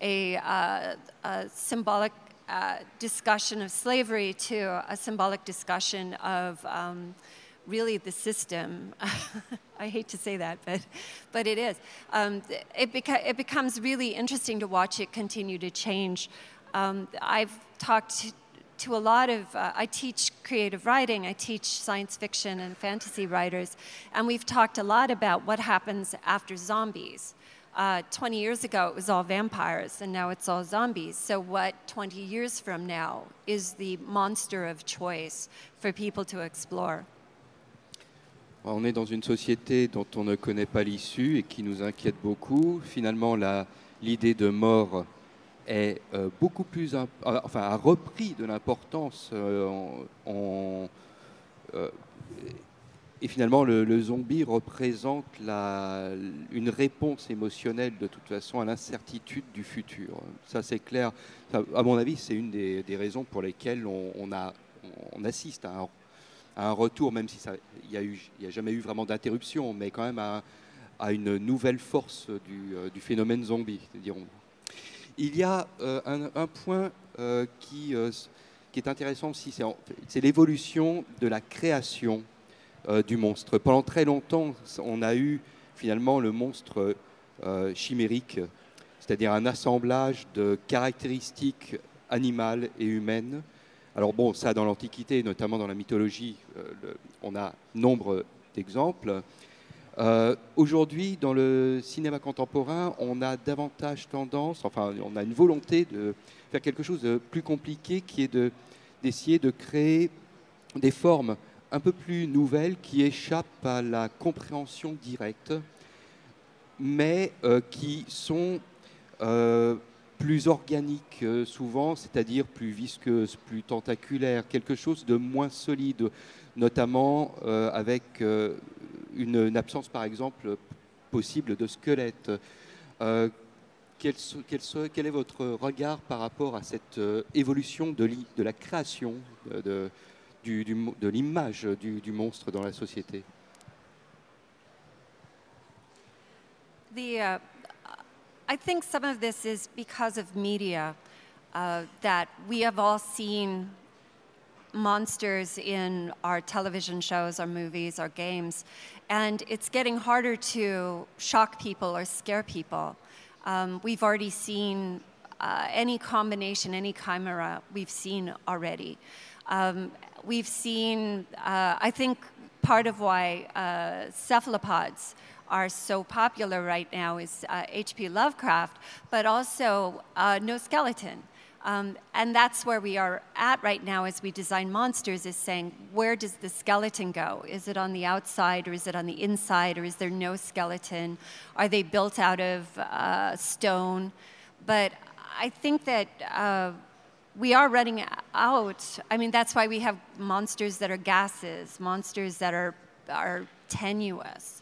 a symbolic discussion of slavery to a symbolic discussion of really the system. I hate to say that, but it is. It becomes really interesting to watch it continue to change. I've talked to a lot of, I teach creative writing, I teach science fiction and fantasy writers, and we've talked a lot about what happens after zombies. 20 years ago, it was all vampires, and now it's all zombies. So what 20 years from now is the monster of choice for people to explore? On est dans une société dont on ne connaît pas l'issue et qui nous inquiète beaucoup. Finalement, l'idée de mort est beaucoup plus, a repris de l'importance. Et finalement, le zombie représente une réponse émotionnelle, de toute façon, à l'incertitude du futur. Ça, c'est clair. Ça, à mon avis, c'est une des raisons pour lesquelles on assiste à un retour, même si il n'y a jamais eu vraiment d'interruption, mais quand même à une nouvelle force du phénomène zombie, dirons-nous. Il y a un point qui est intéressant aussi, c'est l'évolution de la création du monstre. Pendant très longtemps, on a eu finalement le monstre chimérique, c'est-à-dire un assemblage de caractéristiques animales et humaines. Alors bon, ça dans l'Antiquité, notamment dans la mythologie, on a nombre d'exemples. Aujourd'hui, dans le cinéma contemporain, on a davantage tendance, on a une volonté de faire quelque chose de plus compliqué, qui est d'essayer de créer des formes un peu plus nouvelles qui échappent à la compréhension directe, mais qui sont plus organiques souvent, c'est-à-dire plus visqueuses, plus tentaculaires, quelque chose de moins solide, notamment avec une absence, par exemple, possible de squelette. Quel est votre regard par rapport à cette évolution de la création de l'image du monstre dans la société? I think some of this is because of media, that we have all seen monsters in our television shows, our movies, our games, and it's getting harder to shock people or scare people. We've already seen any combination, any chimera we've seen already. We've seen, I think part of why cephalopods are so popular right now is H.P. Lovecraft, but also no skeleton. And that's where we are at right now as we design monsters, is saying, where does the skeleton go? Is it on the outside, or is it on the inside, or is there no skeleton? Are they built out of stone? But I think that we are running out. I mean, that's why we have monsters that are gases, monsters that are tenuous.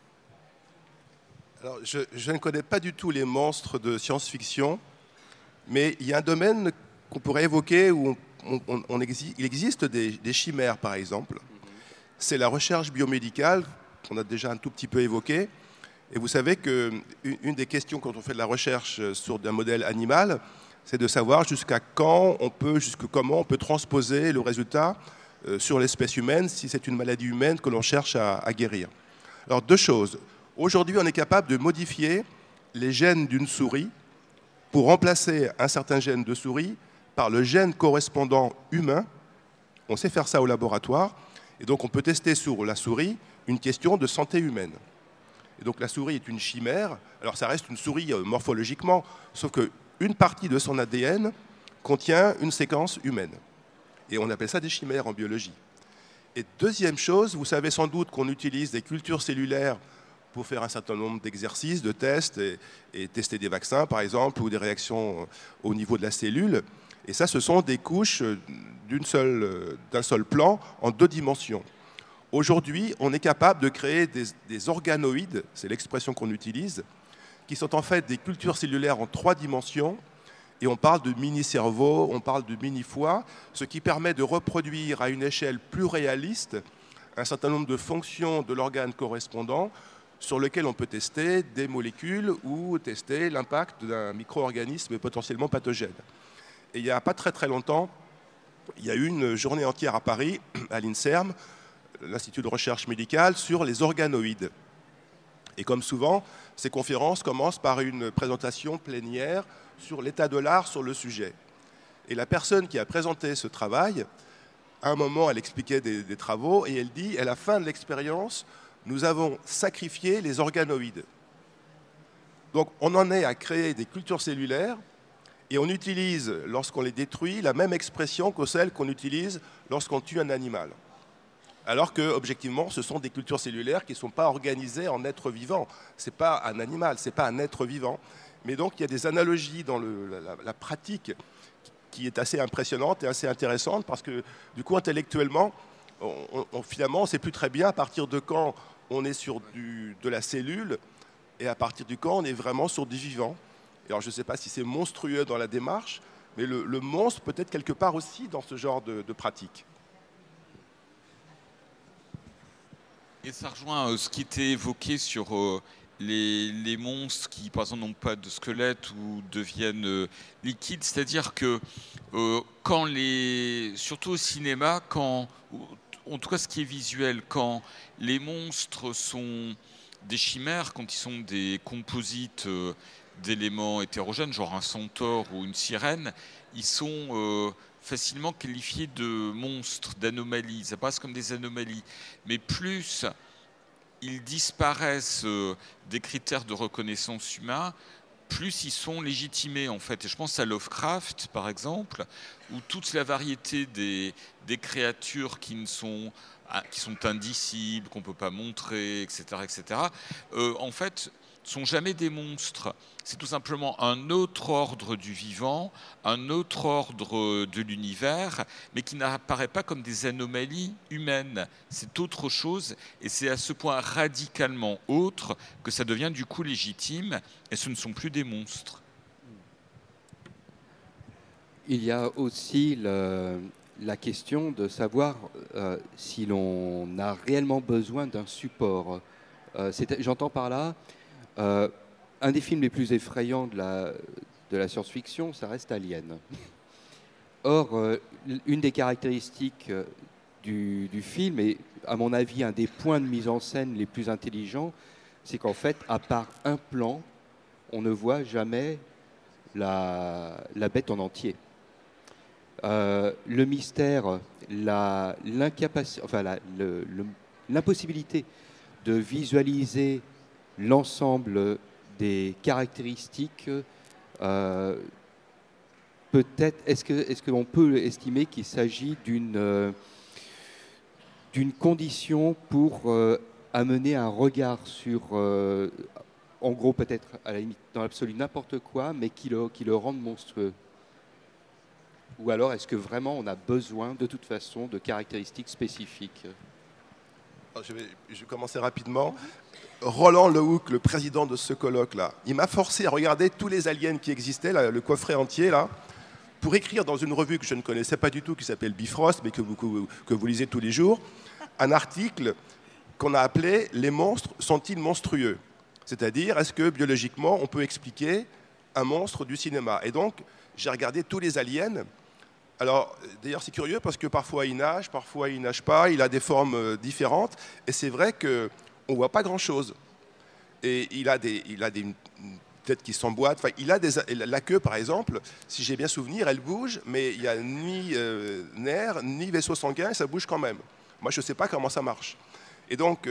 Alors, je ne connais pas du tout les monstres de science-fiction, mais il y a un domaine qu'on pourrait évoquer où il existe des chimères, par exemple. C'est la recherche biomédicale, qu'on a déjà un tout petit peu évoquée. Et vous savez qu'une des questions quand on fait de la recherche sur un modèle animal, c'est de savoir comment on peut transposer le résultat sur l'espèce humaine, si c'est une maladie humaine que l'on cherche à guérir. Alors, deux choses. Aujourd'hui, on est capable de modifier les gènes d'une souris pour remplacer un certain gène de souris par le gène correspondant humain. On sait faire ça au laboratoire. Et donc, on peut tester sur la souris une question de santé humaine. Et donc, la souris est une chimère. Alors, ça reste une souris morphologiquement, sauf qu'une partie de son ADN contient une séquence humaine. Et on appelle ça des chimères en biologie. Et deuxième chose, vous savez sans doute qu'on utilise des cultures cellulaires pour faire un certain nombre d'exercices, de tests, et tester des vaccins, par exemple, ou des réactions au niveau de la cellule. Et ça, ce sont des couches d'un seul plan en 2 dimensions. Aujourd'hui, on est capable de créer des organoïdes, c'est l'expression qu'on utilise, qui sont en fait des cultures cellulaires en 3 dimensions. Et on parle de mini-cerveau, on parle de mini-foie, ce qui permet de reproduire à une échelle plus réaliste un certain nombre de fonctions de l'organe correspondant sur lequel on peut tester des molécules ou tester l'impact d'un micro-organisme potentiellement pathogène. Et il n'y a pas très très longtemps, il y a eu une journée entière à Paris, à l'INSERM, l'Institut de recherche médicale, sur les organoïdes. Et comme souvent, ces conférences commencent par une présentation plénière sur l'état de l'art sur le sujet. Et la personne qui a présenté ce travail, à un moment, elle expliquait des travaux, et elle dit, à la fin de l'expérience, nous avons sacrifié les organoïdes. Donc on en est à créer des cultures cellulaires, et on utilise, lorsqu'on les détruit, la même expression que celle qu'on utilise lorsqu'on tue un animal. Alors que, objectivement, ce sont des cultures cellulaires qui ne sont pas organisées en êtres vivants. Ce n'est pas un animal, ce n'est pas un être vivant. Mais donc, il y a des analogies dans la pratique qui est assez impressionnante et assez intéressante, parce que, du coup, intellectuellement, finalement, on ne sait plus très bien à partir de quand on est sur de la cellule et à partir du quand on est vraiment sur du vivant. Alors, je ne sais pas si c'est monstrueux dans la démarche, mais le monstre peut être quelque part aussi dans ce genre de pratique. Et ça rejoint ce qui était évoqué sur les monstres qui, par exemple, n'ont pas de squelette ou deviennent liquides. C'est-à-dire que, surtout au cinéma, en tout cas ce qui est visuel, quand les monstres sont des chimères, quand ils sont des composites d'éléments hétérogènes, genre un centaure ou une sirène, ils sont facilement qualifiés de monstres, d'anomalies. Ça passe comme des anomalies. Mais plus ils disparaissent des critères de reconnaissance humains, plus ils sont légitimés, en fait. Et je pense à Lovecraft, par exemple, où toute la variété des créatures qui sont indicibles, qu'on ne peut pas montrer, etc., en fait, sont jamais des monstres. C'est tout simplement un autre ordre du vivant, un autre ordre de l'univers, mais qui n'apparaît pas comme des anomalies humaines. C'est autre chose, et c'est à ce point radicalement autre que ça devient du coup légitime, et ce ne sont plus des monstres. Il y a aussi la question de savoir si l'on a réellement besoin d'un support. J'entends par là, un des films les plus effrayants de la science-fiction, ça reste Alien. Or, une des caractéristiques du film, et à mon avis un des points de mise en scène les plus intelligents, c'est qu'en fait, à part un plan, on ne voit jamais la bête en entier. Le mystère, l'impossibilité de visualiser l'ensemble des caractéristiques, peut-être, est-ce qu'on peut estimer qu'il s'agit d'une condition pour amener un regard sur, en gros peut-être à la limite dans l'absolu n'importe quoi, mais qui le rende monstrueux? Ou alors est-ce que vraiment on a besoin de toute façon de caractéristiques spécifiques? Je vais commencer rapidement. Roland Lehoucq, le président de ce colloque-là, il m'a forcé à regarder tous les aliens qui existaient, là, le coffret entier, là, pour écrire dans une revue que je ne connaissais pas du tout, qui s'appelle Bifrost, mais que vous lisez tous les jours, un article qu'on a appelé « Les monstres sont-ils monstrueux ?» C'est-à-dire, est-ce que biologiquement, on peut expliquer un monstre du cinéma? Et donc, j'ai regardé tous les aliens. Alors, d'ailleurs, c'est curieux parce que parfois il nage, parfois il nage pas, il a des formes différentes, et c'est vrai qu'on ne voit pas grand-chose. Et il a des têtes qui s'emboîtent, enfin, la queue, par exemple, si j'ai bien souvenir, elle bouge, mais il n'y a ni nerfs, ni vaisseau sanguin, et ça bouge quand même. Moi, je ne sais pas comment ça marche. Et donc,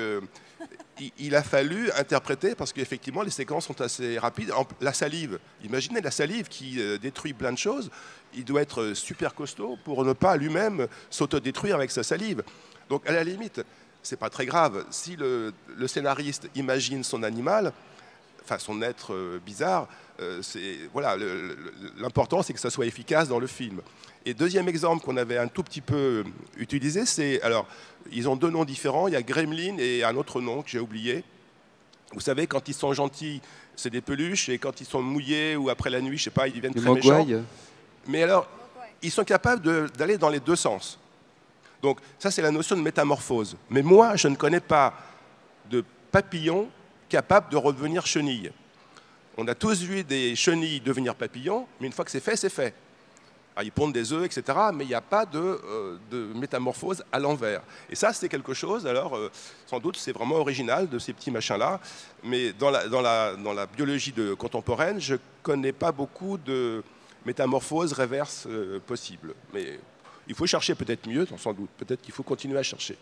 il a fallu interpréter, parce qu'effectivement, les séquences sont assez rapides. La salive, imaginez la salive qui détruit plein de choses. Il doit être super costaud pour ne pas lui-même s'autodétruire avec sa salive. Donc, à la limite, c'est pas très grave. Si le scénariste imagine son animal, enfin son être bizarre, voilà, l'important, c'est que ça soit efficace dans le film. Et deuxième exemple qu'on avait un tout petit peu utilisé, c'est, alors, ils ont deux noms différents, il y a Gremlin et un autre nom que j'ai oublié. Vous savez, quand ils sont gentils, c'est des peluches, et quand ils sont mouillés ou après la nuit, je sais pas, ils deviennent très méchants. Mais alors, ils sont capables d'aller dans les deux sens. Donc ça, c'est la notion de métamorphose. Mais moi, je ne connais pas de papillon capable de redevenir chenille. On a tous vu des chenilles devenir papillons, mais une fois que c'est fait, c'est fait. Alors, ils pondent des œufs, etc., mais il n'y a pas de métamorphose à l'envers. Et ça, c'est quelque chose, alors, sans doute, c'est vraiment original de ces petits machins-là, mais dans la biologie contemporaine, je ne connais pas beaucoup de métamorphose reverse possible. Mais il faut chercher peut-être mieux, sans doute. Peut-être qu'il faut continuer à chercher.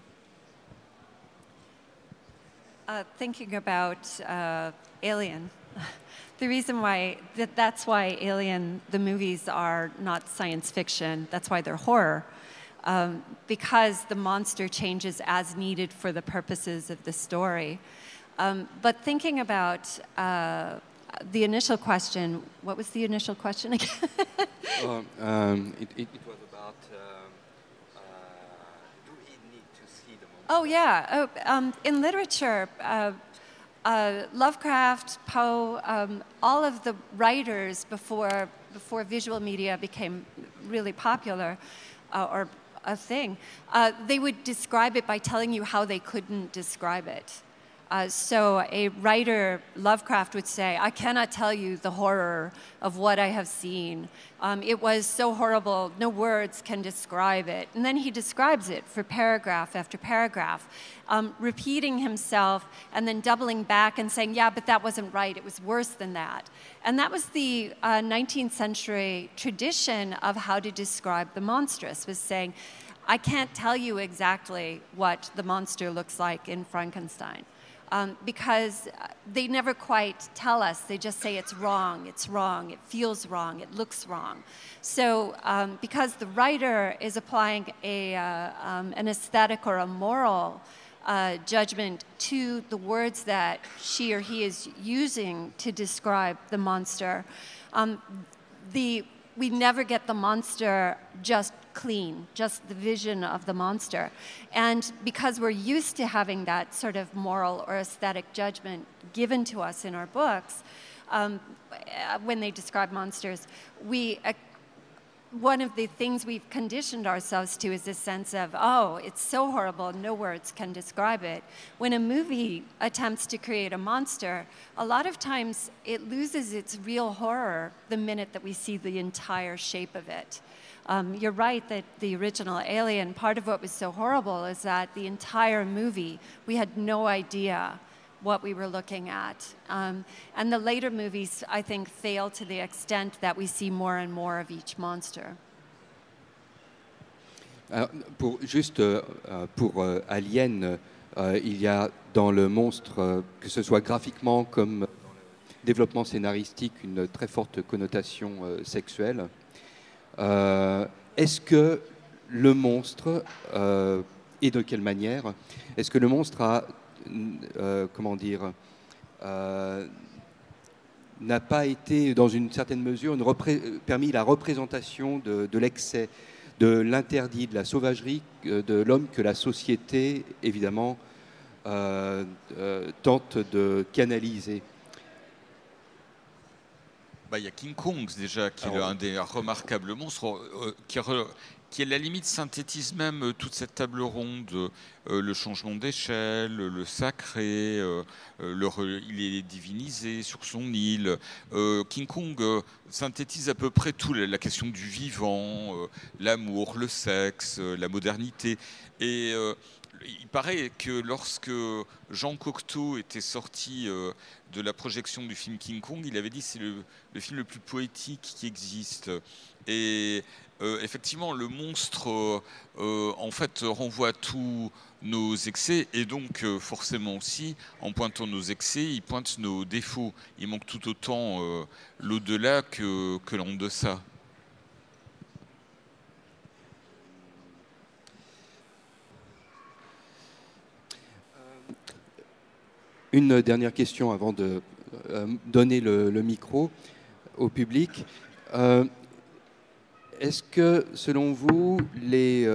Thinking about Alien, the reason why that's why Alien, the movies are not science fiction. That's why they're horror, because the monster changes as needed for the purposes of the story. But thinking about the initial question, what was the initial question again? It was about do we need to see the monster? Oh, yeah. In literature, Lovecraft, Poe, all of the writers before visual media became really popular or a thing, they would describe it by telling you how they couldn't describe it. So a writer, Lovecraft, would say, I cannot tell you the horror of what I have seen. It was so horrible, no words can describe it. And then he describes it for paragraph after paragraph, repeating himself and then doubling back and saying, yeah, but that wasn't right, it was worse than that. And that was the 19th century tradition of how to describe the monstrous, was saying, I can't tell you exactly what the monster looks like in Frankenstein. Because they never quite tell us. They just say it's wrong, it feels wrong, it looks wrong. So because the writer is applying an aesthetic or a moral judgment to the words that she or he is using to describe the monster, we never get the monster just clean, just the vision of the monster. And because we're used to having that sort of moral or aesthetic judgment given to us in our books, when they describe monsters, we one of the things we've conditioned ourselves to is this sense of, oh, it's so horrible, no words can describe it. When a movie attempts to create a monster, a lot of times it loses its real horror the minute that we see the entire shape of it. You're right that the original Alien, part of what was so horrible is that the entire movie, we had no idea what we were looking at. And the later movies, I think, fail to the extent that we see more and more of each monster. Alors, pour Alien, il y a dans le monstre, que ce soit graphiquement comme dans le développement scénaristique, une très forte connotation sexuelle. Est-ce que le monstre, et de quelle manière, est-ce que le monstre a n'a pas été, dans une certaine mesure, permis la représentation de l'excès, de l'interdit, de la sauvagerie de l'homme que la société, évidemment, tente de canaliser. Il y a King Kong déjà, qui est un des remarquables monstres, qui à la limite synthétise même toute cette table ronde, le changement d'échelle, le sacré, il est divinisé sur son île. King Kong synthétise à peu près tout, la question du vivant, l'amour, le sexe, la modernité. Et il paraît que lorsque Jean Cocteau était sorti de la projection du film King Kong, il avait dit que c'est le film le plus poétique qui existe. Et effectivement, le monstre en fait renvoie à tous nos excès, et donc forcément aussi, en pointant nos excès, il pointe nos défauts. Il manque tout autant l'au-delà que l'en-deçà. Une dernière question avant de donner le micro au public. Est-ce que, selon vous, les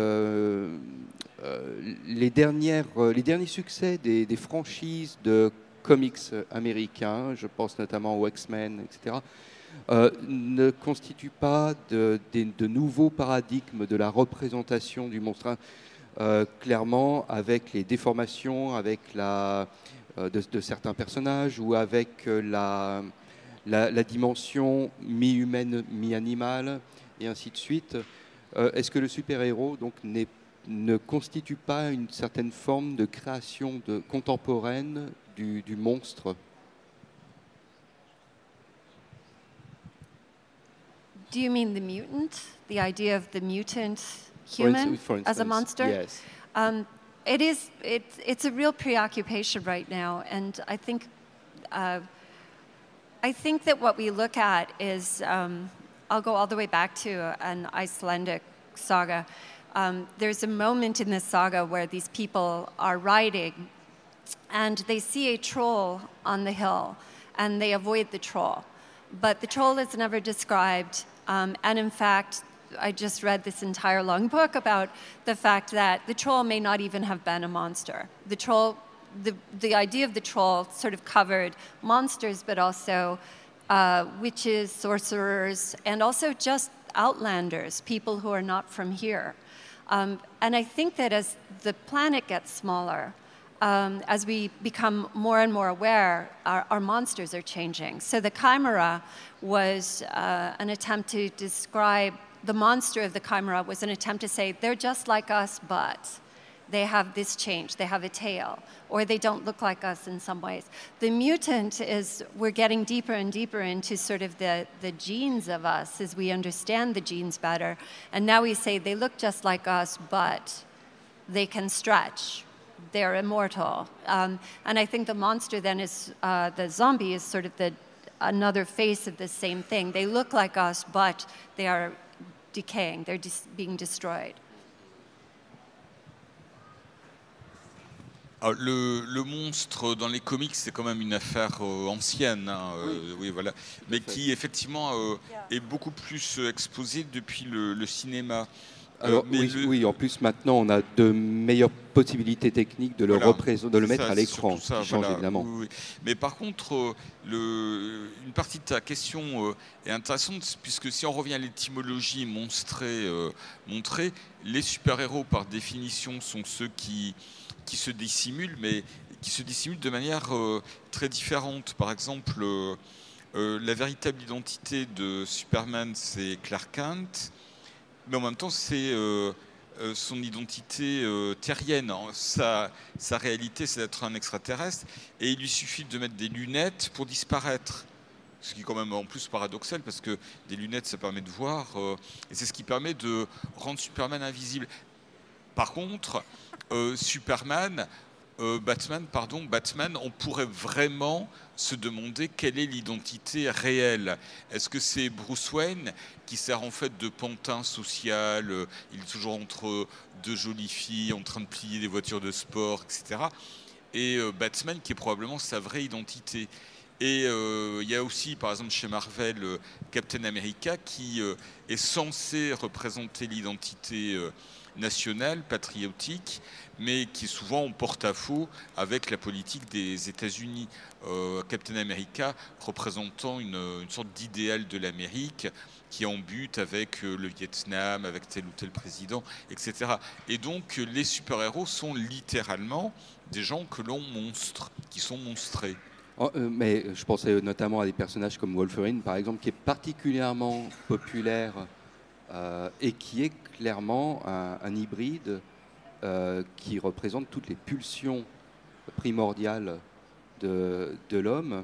derniers succès des franchises de comics américains, je pense notamment aux X-Men, etc., ne constituent pas de nouveaux paradigmes de la représentation du monstre, clairement, avec les déformations, avec de certains personnages, ou avec la dimension mi-humaine, mi-animale, et ainsi de suite. Est-ce que le super-héros donc, ne constitue pas une certaine forme de création contemporaine du monstre? Do you mean the mutant? The idea of the mutant human for instance, as a monster? Yes. It's a real preoccupation right now, and I think that what we look at is, I'll go all the way back to an Icelandic saga. There's a moment in this saga where these people are riding, and they see a troll on the hill, and they avoid the troll. But the troll is never described, and in fact, I just read this entire long book about the fact that the troll may not even have been a monster. The troll, the idea of the troll sort of covered monsters, but also witches, sorcerers, and also just outlanders, people who are not from here. And I think that as the planet gets smaller, as we become more and more aware, our monsters are changing. So the Chimera was an attempt to describe, the monster of the Chimera was an attempt to say, they're just like us, but they have this change, they have a tail, or they don't look like us in some ways. The mutant is, we're getting deeper and deeper into sort of the genes of us as we understand the genes better. And now we say they look just like us, but they can stretch. They're immortal. And I think the monster then is, the zombie is sort of another face of the same thing. They look like us, but they are decaying, they're being destroyed. Alors, le monstre dans les comics, c'est quand même une affaire ancienne, hein, oui, voilà, mais qui effectivement est beaucoup plus exposée depuis le cinéma. Alors, oui, en plus maintenant on a de meilleures possibilités techniques de le mettre à l'écran, qui change évidemment. Oui. Mais par contre, une partie de ta question est intéressante, puisque si on revient à l'étymologie montrée, les super-héros par définition sont ceux qui se dissimulent, mais qui se dissimulent de manière très différente. Par exemple, la véritable identité de Superman, c'est Clark Kent, mais en même temps, c'est son identité terrienne. Sa réalité, c'est d'être un extraterrestre, et il lui suffit de mettre des lunettes pour disparaître. Ce qui est quand même en plus paradoxal, parce que des lunettes, ça permet de voir, et c'est ce qui permet de rendre Superman invisible. Par contre, Batman, on pourrait vraiment se demander quelle est l'identité réelle. Est-ce que c'est Bruce Wayne qui sert en fait de pantin social, il est toujours entre deux jolies filles en train de plier des voitures de sport, etc. Et Batman qui est probablement sa vraie identité. Et il y a aussi, par exemple, chez Marvel, Captain America qui est censé représenter l'identité nationale, patriotique, mais qui est souvent en porte-à-faux avec la politique des États-Unis. Captain America représentant une sorte d'idéal de l'Amérique qui est en but avec le Vietnam, avec tel ou tel président, etc. Et donc les super-héros sont littéralement des gens que l'on monstre, qui sont monstrés. Mais je pensais notamment à des personnages comme Wolverine, par exemple, qui est particulièrement populaire et qui est clairement un hybride qui représente toutes les pulsions primordiales de l'homme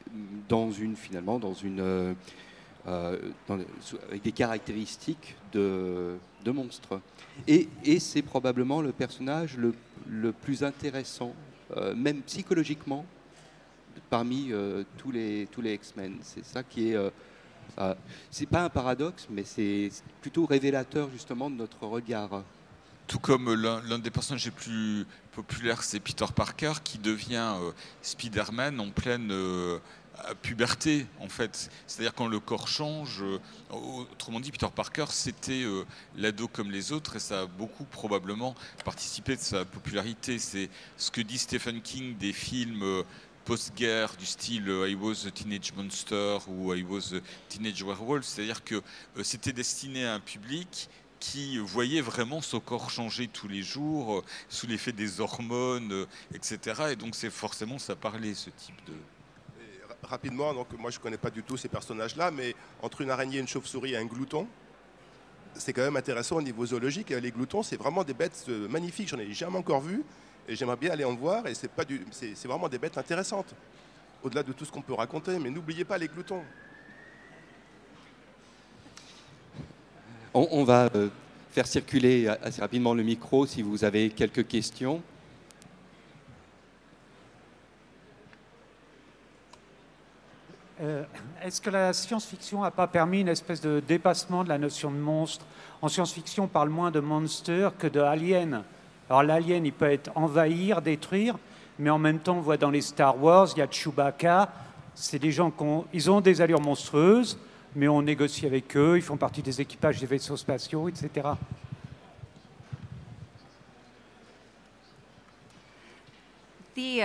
avec des caractéristiques de monstre. Et c'est probablement le personnage le plus intéressant, même psychologiquement, parmi tous les X-Men. C'est ça qui est... c'est pas un paradoxe, mais c'est plutôt révélateur justement de notre regard. Tout comme l'un des personnages les plus populaires, c'est Peter Parker, qui devient Spider-Man en pleine puberté, en fait. C'est-à-dire quand le corps change. Autrement dit, Peter Parker, c'était l'ado comme les autres, et ça a beaucoup probablement participé de sa popularité. C'est ce que dit Stephen King des films post-guerre du style I Was a Teenage Monster ou I Was a Teenage Werewolf. C'est-à-dire que c'était destiné à un public qui voyait vraiment son corps changer tous les jours, sous l'effet des hormones, etc. Et donc forcément, ça parlait, ce type de... Et rapidement, donc, moi je ne connais pas du tout ces personnages-là, mais entre une araignée, une chauve-souris et un glouton, c'est quand même intéressant au niveau zoologique. Les gloutons, c'est vraiment des bêtes magnifiques, j'en ai jamais encore vu, et j'aimerais bien aller en voir, et c'est vraiment des bêtes intéressantes, au-delà de tout ce qu'on peut raconter. Mais n'oubliez pas les gloutons. On va faire circuler assez rapidement le micro si vous avez quelques questions. Est-ce que la science-fiction n'a pas permis une espèce de dépassement de la notion de monstre? En science-fiction, on parle moins de monster que de alien. Alors l'alien, il peut être envahir, détruire, mais en même temps, on voit dans les Star Wars, il y a Chewbacca, c'est des gens ils ont des allures monstrueuses, mais on négocie avec eux, ils font partie des équipages des vaisseaux spatiaux, etc. The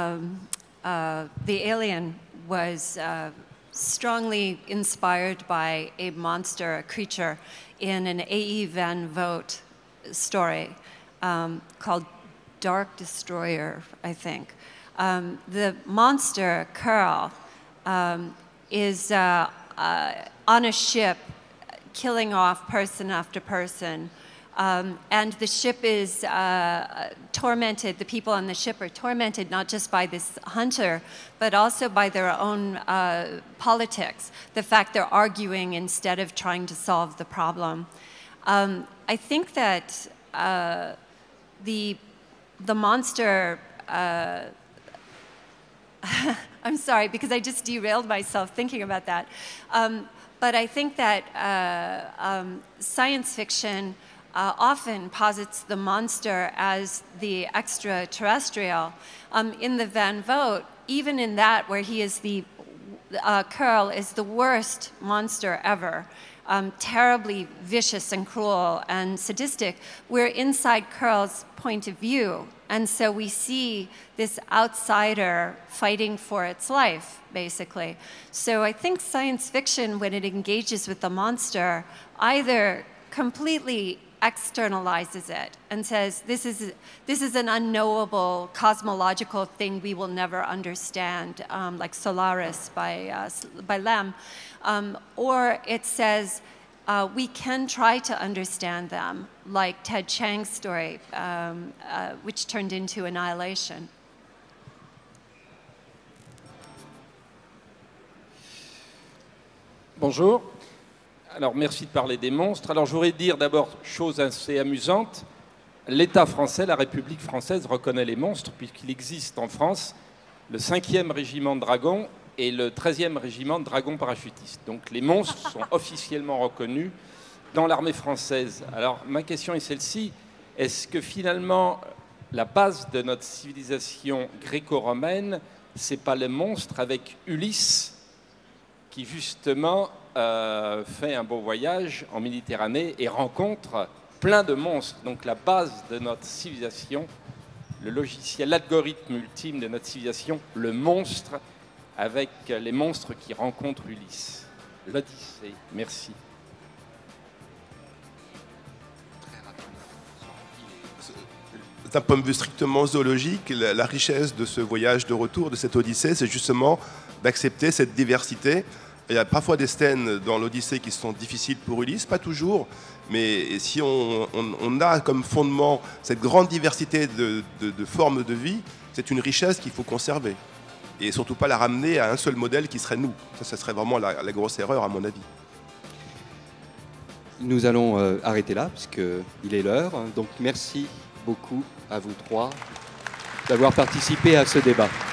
alien was strongly inspired by a monster, a creature, in an A.E. Van Vogt story called Dark Destroyer, I think. The monster, Kurl, is on a ship, killing off person after person. And the ship is tormented, the people on the ship are tormented not just by this hunter, but also by their own politics, the fact they're arguing instead of trying to solve the problem. I think that the monster... I'm sorry, because I just derailed myself thinking about that. But I think that science fiction often posits the monster as the extraterrestrial. In the Van Vogt, even in that where he is Kurl is the worst monster ever. terribly vicious and cruel and sadistic. We're inside Curl's point of view. And so we see this outsider fighting for its life, basically. So I think science fiction, when it engages with the monster, either completely externalizes it and says, this is an unknowable cosmological thing we will never understand, like Solaris by Lem, or it says, we can try to understand them, like Ted Chiang's story, which turned into Annihilation. Bonjour. Alors, merci de parler des monstres. Alors, je voudrais dire d'abord, chose assez amusante, l'État français, la République française reconnaît les monstres puisqu'il existe en France le 5e régiment de dragons et le 13e régiment de dragons parachutistes. Donc, les monstres sont officiellement reconnus dans l'armée française. Alors, ma question est celle-ci. Est-ce que finalement, la base de notre civilisation gréco-romaine, c'est pas le monstre avec Ulysse qui, justement, fait un beau voyage en Méditerranée et rencontre plein de monstres. Donc la base de notre civilisation, le logiciel, l'algorithme ultime de notre civilisation, le monstre avec les monstres qui rencontrent Ulysse. L'Odyssée. Merci. D'un point de vue strictement zoologique, la richesse de ce voyage de retour, de cette Odyssée, c'est justement d'accepter cette diversité. Il y a parfois des scènes dans l'Odyssée qui sont difficiles pour Ulysse, pas toujours, mais si on a comme fondement cette grande diversité de formes de vie, c'est une richesse qu'il faut conserver. Et surtout pas la ramener à un seul modèle qui serait nous. Ça serait vraiment la grosse erreur à mon avis. Nous allons arrêter là, puisqu'il est l'heure. Donc merci beaucoup à vous trois d'avoir participé à ce débat.